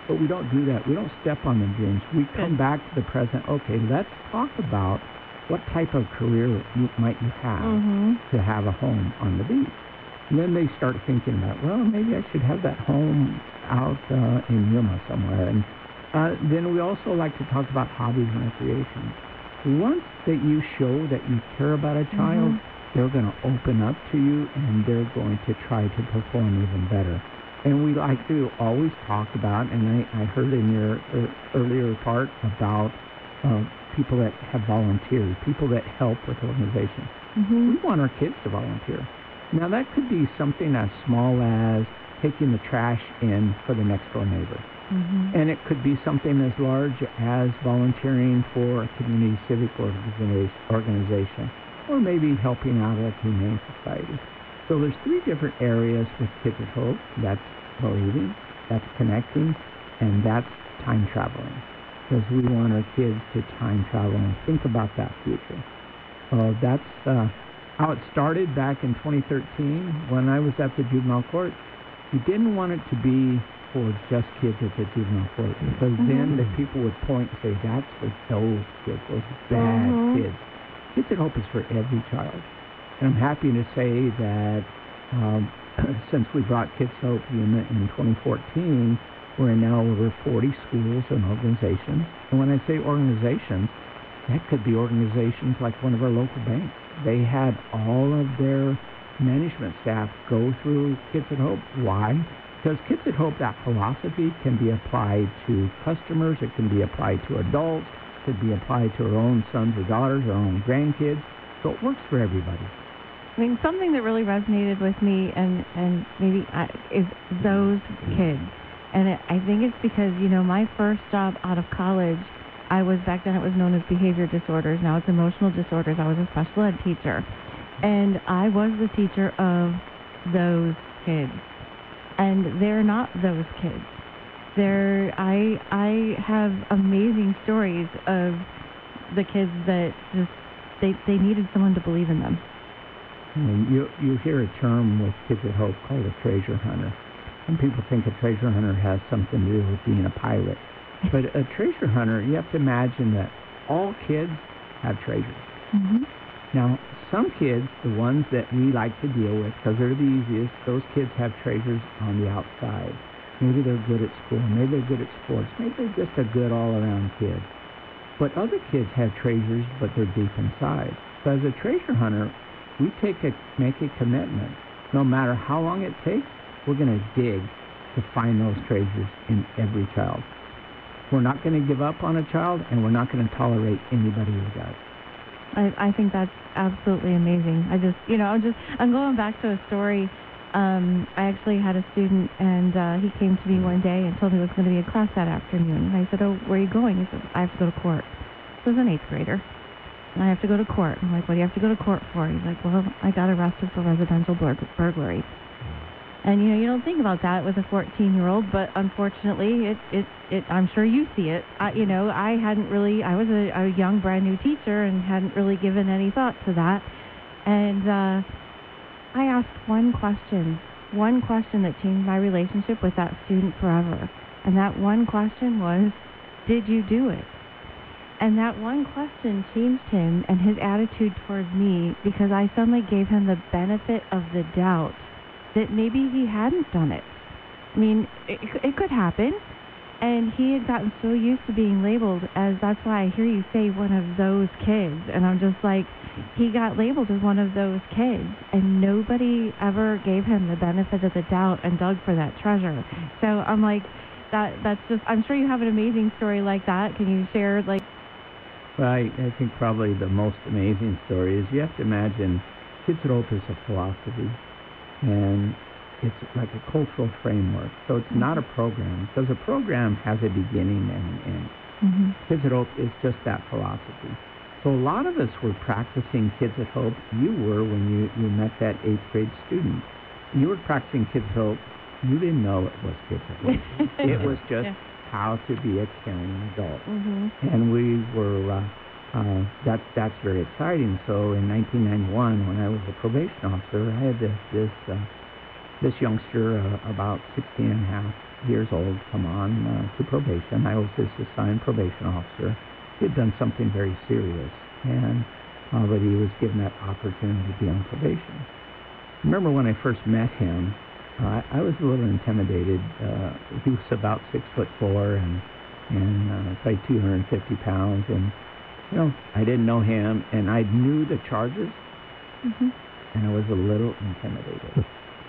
V: but we don't do that. We don't step on their dreams. We come back to the present. Okay, let's talk about what type of career you, might you have
L: Mhm.
V: to have a home on the beach. And then they start thinking about, well, maybe I should have that home out uh, in Yuma somewhere. And uh, then we also like to talk about hobbies and recreation. Once that you show that you care about a child,
L: Mhm.
V: they're going to open up to you and they're going to try to perform even better. And we like to always talk about, and I, I heard in your uh, earlier part about uh, people that have volunteered, people that help with organizations.
L: Mhm.
V: We want our kids to volunteer. Now, that could be something as small as taking the trash in for the next door neighbor.
L: Mhm.
V: And it could be something as large as volunteering for a community civic organiza- organization, or maybe helping out at a humane society. So there's three different areas with Kids at Hope. That's believing, that's connecting, and that's time traveling. Because we want our kids to time travel and think about that future. Uh, that's uh, how it started back in twenty thirteen when I was at the juvenile court. We didn't want it to be for just kids at the juvenile court, because
L: Mhm.
V: then the people would point and say, that's for those kids, those bad
L: Mhm.
V: kids. Kids at Hope is for every child. And I'm happy to say that um, since we brought Kids at Hope Yuma in twenty fourteen, we're in now over forty schools and organizations. And when I say organizations, that could be organizations like one of our local banks. They had all of their management staff go through Kids at Hope. Why? Because Kids at Hope, that philosophy can be applied to customers, it can be applied to adults, it could be applied to our own sons or daughters, our own grandkids. So it works for everybody.
L: I mean, something that really resonated with me, and and maybe I, is those kids. And it, I think it's because, you know, my first job out of college, I was, back then it was known as behavior disorders. Now it's emotional disorders. I was a special ed teacher. And I was the teacher of those kids. And they're not those kids. They're, I, I have amazing stories of the kids that just, they, they needed someone to believe in them.
V: And you, you hear a term with Kids at Hope called a treasure hunter. Some people think a treasure hunter has something to do with being a pirate. But a treasure hunter, you have to imagine that all kids have treasures.
L: Mm-hmm.
V: Now, some kids, the ones that we like to deal with, because they're the easiest, those kids have treasures on the outside. Maybe they're good at school. Maybe they're good at sports. Maybe they're just a good all-around kid. But other kids have treasures, but they're deep inside. So as a treasure hunter, we take a, make a commitment. No matter how long it takes, we're going to dig to find those treasures in every child. We're not going to give up on a child, and we're not going to tolerate anybody who does.
L: I, I think that's absolutely amazing. I just, you know, I'm just, I'm going back to a story. Um, I actually had a student, and uh, he came to me one day and told me it was going to be a class that afternoon. And I said, oh, where are you going? He said, I have to go to court. So I was an eighth grader. And I have to go to court. I'm like, what do you have to go to court for? He's like, well, I got arrested for residential burg- burglary. And, you know, you don't think about that with a fourteen-year-old, but unfortunately, it, it, it, I'm sure you see it. I, you know, I hadn't really, I was a, a young, brand-new teacher and hadn't really given any thought to that. And uh, I asked one question, one question that changed my relationship with that student forever. And that one question was, did you do it? And that one question changed him and his attitude towards me, because I suddenly gave him the benefit of the doubt that maybe he hadn't done it. I mean, it, it could happen. And he had gotten so used to being labeled as, that's why I hear you say one of those kids. And I'm just like, he got labeled as one of those kids. And nobody ever gave him the benefit of the doubt and dug for that treasure. So I'm like, that that's just, I'm sure you have an amazing story like that. Can you share, like...
V: Well, I, I think probably the most amazing story is you have to imagine Kids at Hope is a philosophy. And it's like a cultural framework. So it's mm-hmm. not a program, because a program has a beginning and an end.
L: Mm-hmm.
V: Kids at Hope is just that philosophy. So a lot of us were practicing Kids at Hope. You were when you, you met that eighth grade student. You were practicing Kids at Hope. You didn't know it was Kids at Hope. It was just yeah. how to be a caring adult.
L: Mm-hmm.
V: And we were... Uh, Uh, that that's very exciting. So in nineteen ninety-one, when I was a probation officer, I had this this uh, this youngster, uh, about sixteen and a half, years old, come on uh, to probation. I was his assigned probation officer. He had done something very serious, and uh, but he was given that opportunity to be on probation. I remember when I first met him, uh, I was a little intimidated. Uh, he was about six foot four and and uh, probably two hundred fifty pounds, and you know, I didn't know him, and I knew the charges,
L: Mm-hmm.
V: and I was a little intimidated.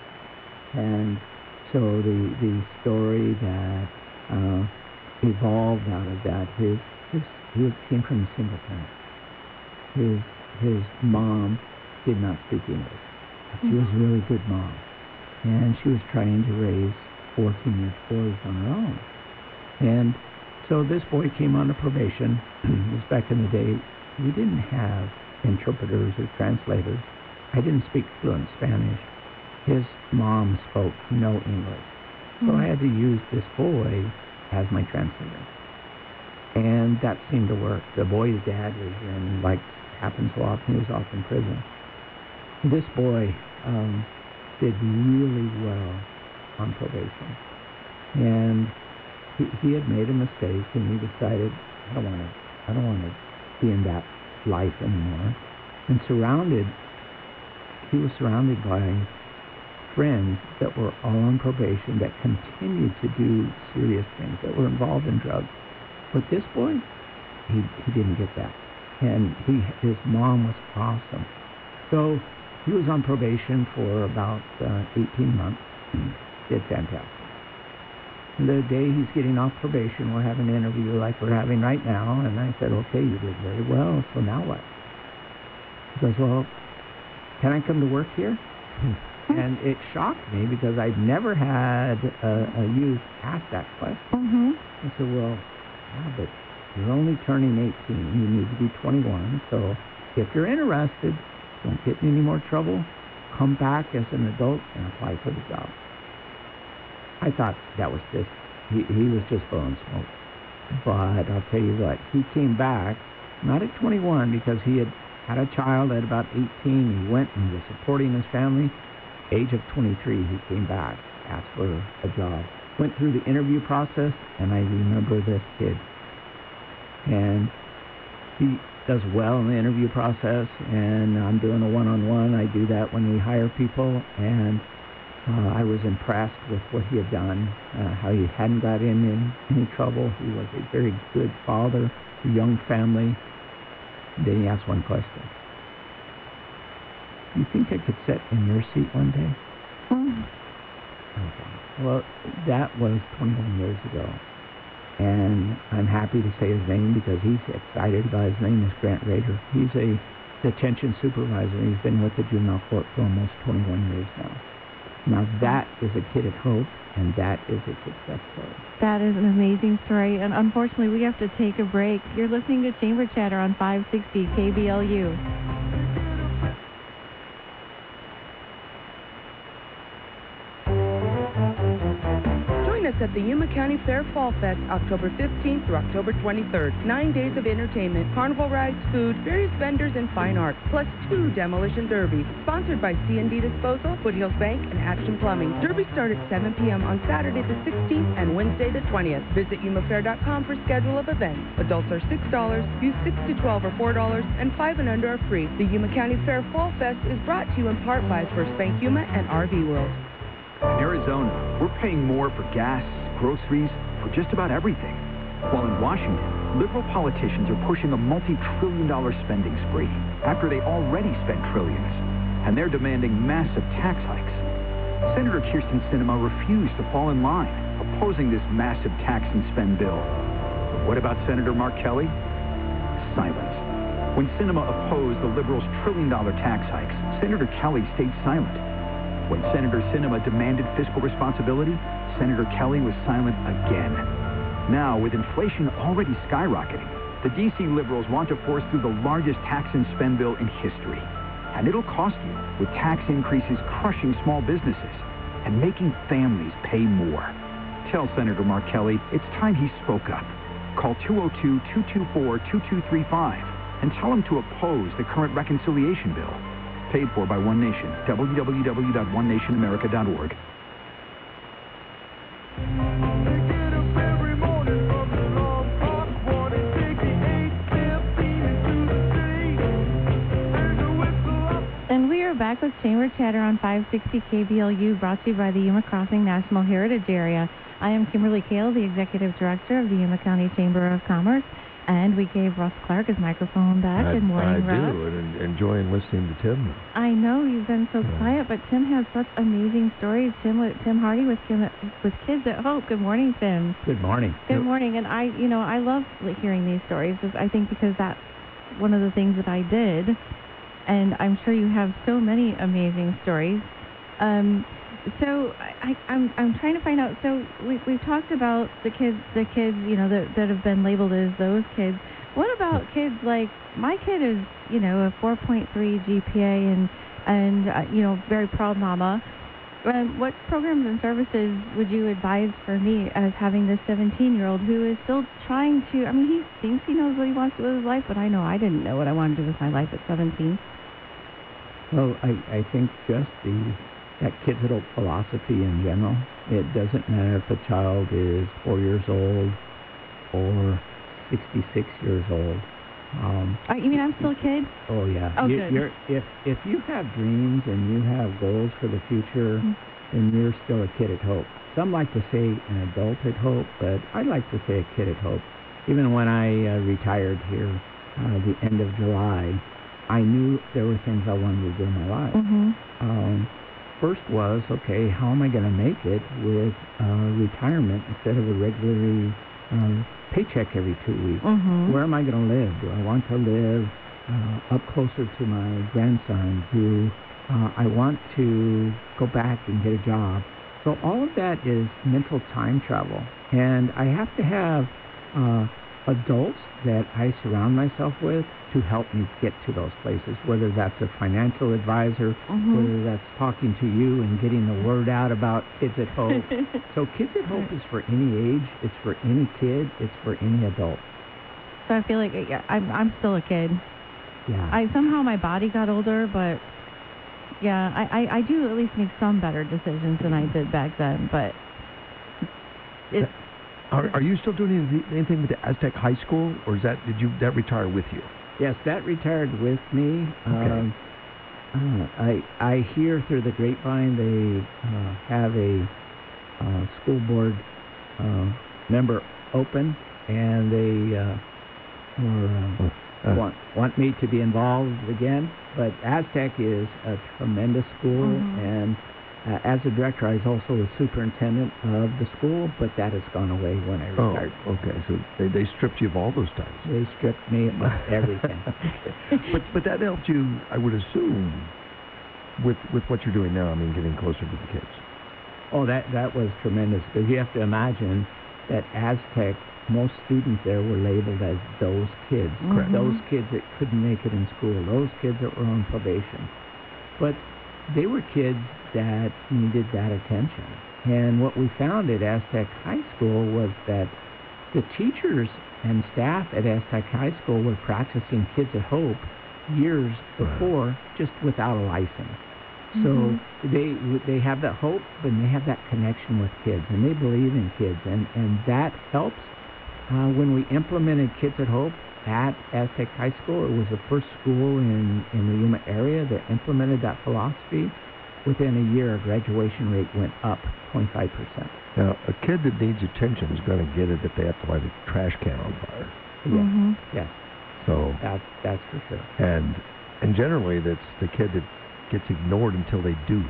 V: And so the the story that uh, evolved out of that, his his he came from a single parent. His his mom did not speak English. She was a really good mom, and she was trying to raise four teenage boys on her own. And so this boy came on a probation. It was back in the day. We didn't have interpreters or translators. I didn't speak fluent Spanish. His mom spoke no English. So
L: Mm-hmm.
V: I had to use this boy as my translator. And that seemed to work. The boy's dad was in, like happened so often, he was off in prison. This boy um, did really well on probation. And he, he had made a mistake, and he decided, I don't want to, I don't want to be in that life anymore. And surrounded, he was surrounded by friends that were all on probation that continued to do serious things, that were involved in drugs. But this boy, he he didn't get that. And he his mom was awesome. So he was on probation for about uh, eighteen months. Did fantastic. The day he's getting off probation, we're having an interview like we're having right now, and I said, okay, you did very well, so now what? He goes, well, can I come to work here? And it shocked me because I'd never had a, a youth ask that question.
L: Mm-hmm.
V: I said, well, yeah, but you're only turning eighteen. You need to be twenty-one. So if you're interested, don't get in any more trouble. Come back as an adult and apply for the job. I thought that was just, he, he was just blowing smoke. But I'll tell you what, he came back, not at twenty-one, because he had had a child at about eighteen. He went and was supporting his family. Age of twenty-three, he came back, asked for a job. Went through the interview process, and I remember this kid. And he does well in the interview process, and I'm doing a one-on-one. I do that when we hire people, and uh, I was impressed with what he had done, uh, how he hadn't got in, in any trouble. He was a very good father, a young family. Then he asked one question. Do you think I could sit in your seat one day?
L: Mm-hmm.
V: Okay. Well, that was twenty-one years ago. And I'm happy to say his name because he's excited about his name is Grant Rader. He's a detention supervisor. He's been with the juvenile court for almost twenty-one years now. Now that is a kid of hope, and that is a success story.
L: That is an amazing story, and unfortunately we have to take a break. You're listening to Chamber Chatter on five sixty K B L U.
B: At the Yuma County Fair Fall Fest, October fifteenth through October twenty-third. Nine days of entertainment, carnival rides, food, various vendors, and fine arts, plus two demolition derbies. Sponsored by C and D Disposal, Foothills Bank, and Action Plumbing. Derbies start at seven p.m. on Saturday the sixteenth and Wednesday the twentieth. Visit Yuma Fair dot com for schedule of events. Adults are six dollars, youth six to twelve are four dollars, and five and under are free. The Yuma County Fair Fall Fest is brought to you in part by First Bank Yuma and R V World.
C: In Arizona, we're paying more for gas, groceries, for just about everything. While in Washington, liberal politicians are pushing a multi-trillion dollar spending spree after they already spent trillions, and they're demanding massive tax hikes. Senator Kyrsten Sinema refused to fall in line, opposing this massive tax and spend bill. But what about Senator Mark Kelly? Silence. When Sinema opposed the liberals' trillion dollar tax hikes, Senator Kelly stayed silent. When Senator Sinema demanded fiscal responsibility, Senator Kelly was silent again. Now, with inflation already skyrocketing, the D C liberals want to force through the largest tax and spend bill in history. And it'll cost you, with tax increases crushing small businesses and making families pay more. Tell Senator Mark Kelly it's time he spoke up. Call two oh two, two two four, two two three five and tell him to oppose the current reconciliation bill. Paid for by One Nation. w w w dot one nation america dot org.
L: are back with Chamber Chatter on five sixty K B L U, brought to you by the Yuma Crossing National Heritage Area. I am Kimberly Kale, the Executive Director of the Yuma County Chamber of Commerce, and we gave Russ Clark his microphone back.
U: I,
L: Good morning,
U: I
L: Russ.
U: do, and enjoying listening to Tim.
L: I know you've been so
U: Yeah.
L: quiet, but Tim has such amazing stories. Tim with Tim Hardy with Kim, with Kids at Hope. Good morning, Tim.
V: Good morning.
L: Good morning, and I, you know, I love li- hearing these stories. I think because that's one of the things that I did, and I'm sure you have so many amazing stories. Um, so I, I, I'm I'm trying to find out. So we we've talked about the kids, the kids, you know, that that have been labeled as those kids. What about kids like my kid is, you know, a four point three G P A and and uh, you know, very proud mama. Um, what programs and services would you advise for me as having this seventeen-year-old who is still trying to, I mean, he thinks he knows what he wants to do with his life, but I know I didn't know what I wanted to do with my life at seventeen.
V: Well, I, I think just the that Kids at Hope philosophy in general. It doesn't matter if a child is four years old or sixty-six years old. Um,
L: Uh, you mean I'm still a kid?
V: Oh yeah.
L: Oh,
V: you,
L: good.
V: You're, if if you have dreams and you have goals for the future,
L: Mm.
V: then you're still a kid at Hope. Some like to say an adult at Hope, but I like to say a kid at Hope. Even when I uh, retired here, uh, the end of July, I knew there were things I wanted to do in my life.
L: Mm-hmm.
V: Um, first was, okay, how am I going to make it with uh, retirement instead of a regularly um, paycheck every two weeks?
L: Mhm.
V: Where am I going to live? Do I want to live uh, up closer to my grandson? Do uh, I want to go back and get a job? So all of that is mental time travel. And I have to have uh, adults that I surround myself with to help me get to those places, whether that's a financial advisor,
L: Mhm.
V: whether that's talking to you and getting the word out about Kids at Hope. So Kids at Hope is for any age, it's for any kid, it's for any adult.
L: So I feel like yeah, I'm I'm still a kid.
V: Yeah.
L: I somehow my body got older, but yeah, I, I, I do at least make some better decisions than I did back then. But it,
U: Are, are you still doing anything, anything with the Aztec High School, or is that did you that retire with you?
V: Yes, that retired with me. Um, uh, I I hear through the grapevine they uh, have a uh, school board uh, member open, and they uh, or, uh,
U: Uh,
V: want want me to be involved again. But Aztec is a tremendous school,
L: Mhm.
V: and uh, as a director, I was also the superintendent of the school. But that has gone away when I
U: Oh,
V: retired.
U: okay. So they, they stripped you of all those times.
V: They stripped me of everything.
U: but but that helped you, I would assume, with with what you're doing now. I mean, getting closer to the kids.
V: Oh, that that was tremendous, because you have to imagine that Aztec, most students there were labeled as those kids.
U: Correct.
V: Those kids that couldn't make it in school. Those kids that were on probation. But they were kids that needed that attention. And what we found at Aztec High School was that the teachers and staff at Aztec High School were practicing Kids at Hope years before, just without a license. So
L: Mhm.
V: they they have that hope, and they have that connection with kids, and they believe in kids, and, and that helps. Uh, when we implemented Kids at Hope at Aztec High School, it was the first school in, in the Yuma area that implemented that philosophy. Within a year, our graduation rate went up twenty-five percent.
U: Now, a kid that needs attention is going to get it if they have to light a trash can on fire.
V: Yes,
L: Mhm.
V: yes,
U: So,
V: that's, that's for sure.
U: and and generally, that's the kid that gets ignored until they do.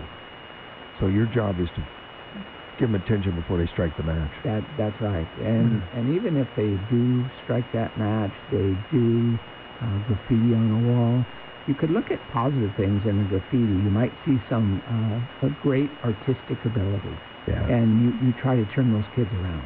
U: So your job is to give them attention before they strike the match.
V: That that's right. And and even if they do strike that match, they do uh, graffiti on a wall. You could look at positive things in the graffiti. You might see some uh, a great artistic ability,
U: Yeah.
V: and you, you try to turn those kids around,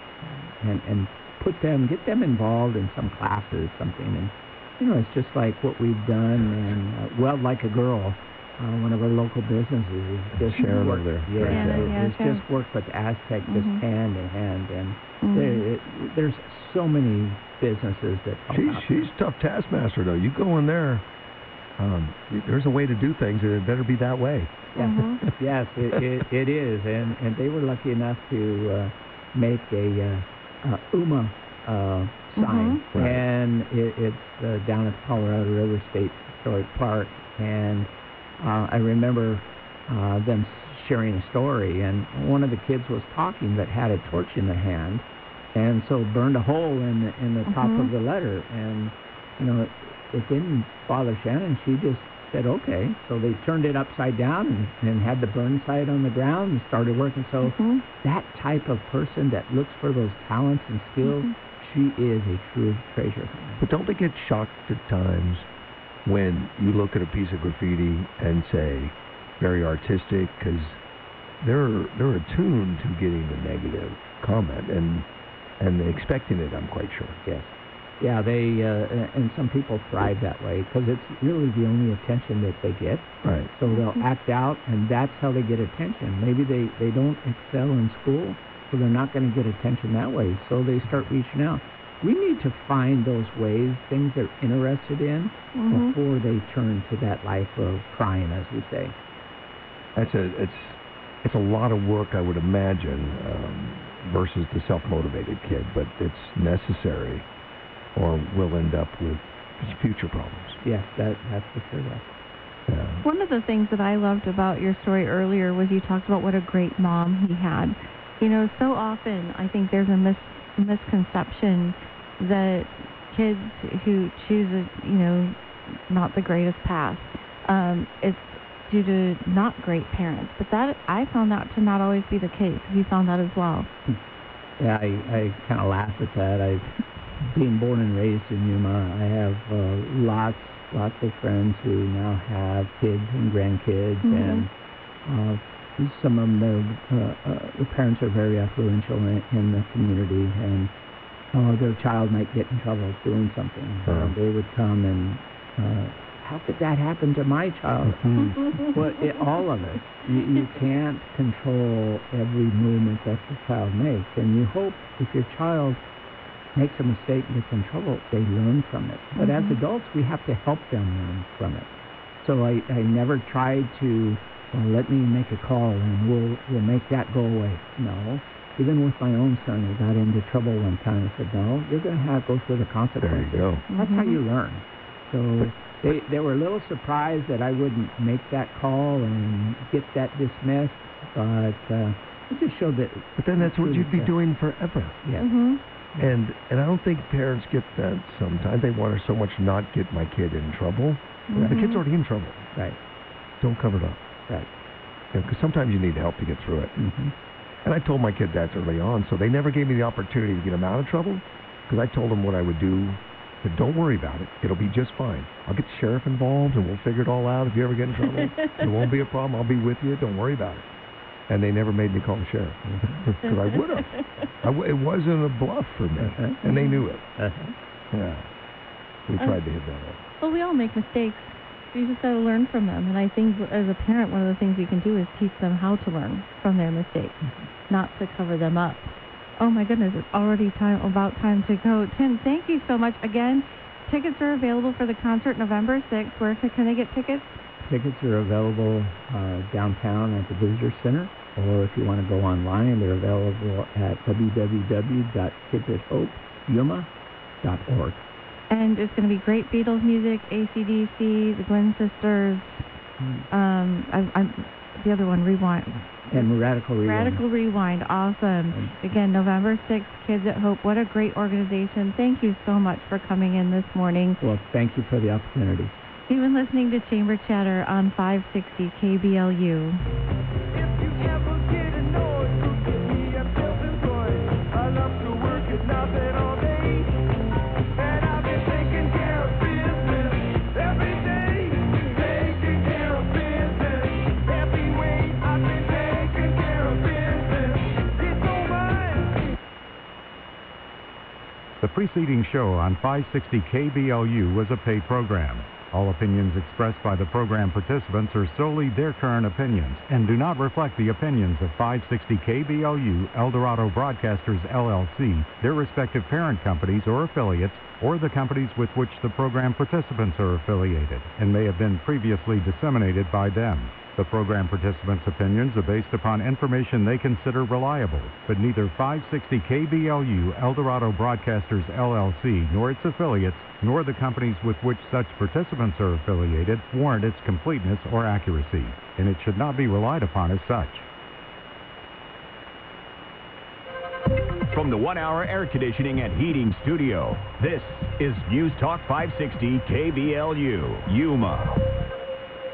V: and and put them, get them involved in some classes, something. And you know, it's just like what we've done. And uh, well, like a girl. Uh, one of our local businesses is just
U: Sharon
V: work,
U: over there.
V: Yeah,
L: Yeah,
V: it-
L: yeah,
V: it's
L: Sharon.
V: just work with Aztec, just
L: Mhm.
V: hand in hand, and
L: Mhm.
V: there, it, there's so many businesses that help
U: She's
V: out.
U: she's tough taskmaster though. You go in there. Um, there's a way to do things, and it better be that way.
V: Yes,
L: Mhm.
V: yes, it, it, it is, and and they were lucky enough to uh, make a uh, uh, U M A uh, sign,
L: Mhm.
U: Right.
V: and it, it's uh, down at the Colorado River State Historic Park, and uh, I remember uh, them sharing a story, and one of the kids was talking that had a torch in their hand, and so burned a hole in the, in the mm-hmm. top of the letter, and you know, it, it didn't bother Shannon. She just said, okay. So they turned it upside down and, and had the burn side on the ground and started working. So
L: mm-hmm.
V: that type of person that looks for those talents and skills, mm-hmm. she is a true treasure.
U: But don't they get shocked at times when you look at a piece of graffiti and say, very artistic, because they're they're attuned to getting the negative comment and and expecting it, I'm quite sure.
V: Yes. Yeah, they, uh, and some people thrive that way because it's really the only attention that they get.
U: Right.
V: So they'll act out, and that's how they get attention. Maybe they, they don't excel in school, so they're not going to get attention that way. So they start reaching out. We need to find those ways, things they're interested in,
L: mm-hmm.
V: before they turn to that life of crying, as we say.
U: That's a, it's, it's a lot of work, I would imagine, um, versus the self-motivated kid, but it's necessary, or we'll end up with future problems.
V: Yes, that, that's for sure. Right.
U: Yeah.
L: One of the things that I loved about your story earlier was you talked about what a great mom he had. You know, so often I think there's a mis- misconception that kids who choose, a, you know, not the greatest path, um, it's due to not great parents. But that I found that to not always be the case. You found that as well.
V: Yeah, I, I kind of laugh at that. I Being born and raised in Yuma, I have uh, lots, lots of friends who now have kids and grandkids,
L: mm-hmm.
V: and uh, some of them, uh, uh, the parents are very influential in, in the community, and uh, their child might get in trouble doing something.
U: Uh-huh.
V: Uh, they would come and, uh, how could that happen to my child?
U: Mm-hmm.
V: Well, it, all of it. You, you can't control every movement that your child makes, and you hope if your child makes a mistake and gets in trouble, they learn from it. But
L: mm-hmm.
V: as adults, we have to help them learn from it. So I, I never tried to, well, let me make a call and we'll we'll make that go away. No. Even with my own son, he got into trouble one time. I said, no, you're going to have to go through the consequences.
U: There you go.
V: That's
L: mm-hmm.
V: how you learn. So they, they were a little surprised that I wouldn't make that call and get that dismissed, but uh, it just showed that...
U: But then that's what you'd be doing forever.
V: Yeah.
L: Mm-hmm.
U: And and I don't think parents get that sometimes. They want to so much not get my kid in trouble.
L: Mm-hmm.
U: The kid's already in trouble.
V: Right.
U: Don't cover it up.
V: Right.
U: Because you know, sometimes you need help to get through it.
V: Mm-hmm.
U: And I told my kid that early on, so they never gave me the opportunity to get him out of trouble, because I told them what I would do. But don't worry about it. It'll be just fine. I'll get the sheriff involved, and we'll figure it all out. If you ever get in trouble, it won't be a problem. I'll be with you. Don't worry about it. And they never made me call the sheriff, because I would have. I w- it wasn't a bluff for me, uh-huh. and they knew it.
V: Uh-huh.
U: Yeah. We
L: Uh,
U: tried to hit that up.
L: Well, we all make mistakes. You just got to learn from them. And I think as a parent, one of the things you can do is teach them how to learn from their mistakes, mm-hmm. not to cover them up. Oh, my goodness, it's already time about time to go. Tim, thank you so much. Again, tickets are available for the concert November sixth. Where can they get tickets?
V: Tickets are available uh, downtown at the Visitor Center, or if you want to go online, they're available at w w w dot kids at hope yuma dot org.
L: And it's going to be great Beatles music, A C D C, the Gwen Sisters, mm. um, I, I, the other one, Rewind.
V: And Radical Rewind.
L: Radical Rewind, awesome. And again, November sixth, Kids at Hope. What a great organization. Thank you so much for coming in this morning.
V: Well, thank you for the opportunity.
L: You've been listening to Chamber Chatter on five sixty K B L U.
K: The preceding show on five sixty K B L U was a paid program. All opinions expressed by the program participants are solely their current opinions and do not reflect the opinions of five sixty K B L U, El Dorado Broadcasters, L L C, their respective parent companies or affiliates, or the companies with which the program participants are affiliated, and may have been previously disseminated by them. The program participants' opinions are based upon information they consider reliable, but neither five sixty K B L U El Dorado Broadcasters L L C nor its affiliates, nor the companies with which such participants are affiliated, warrant its completeness or accuracy, and it should not be relied upon as such.
A: From the one-hour air conditioning and heating studio, this is News Talk five sixty K B L U, Yuma.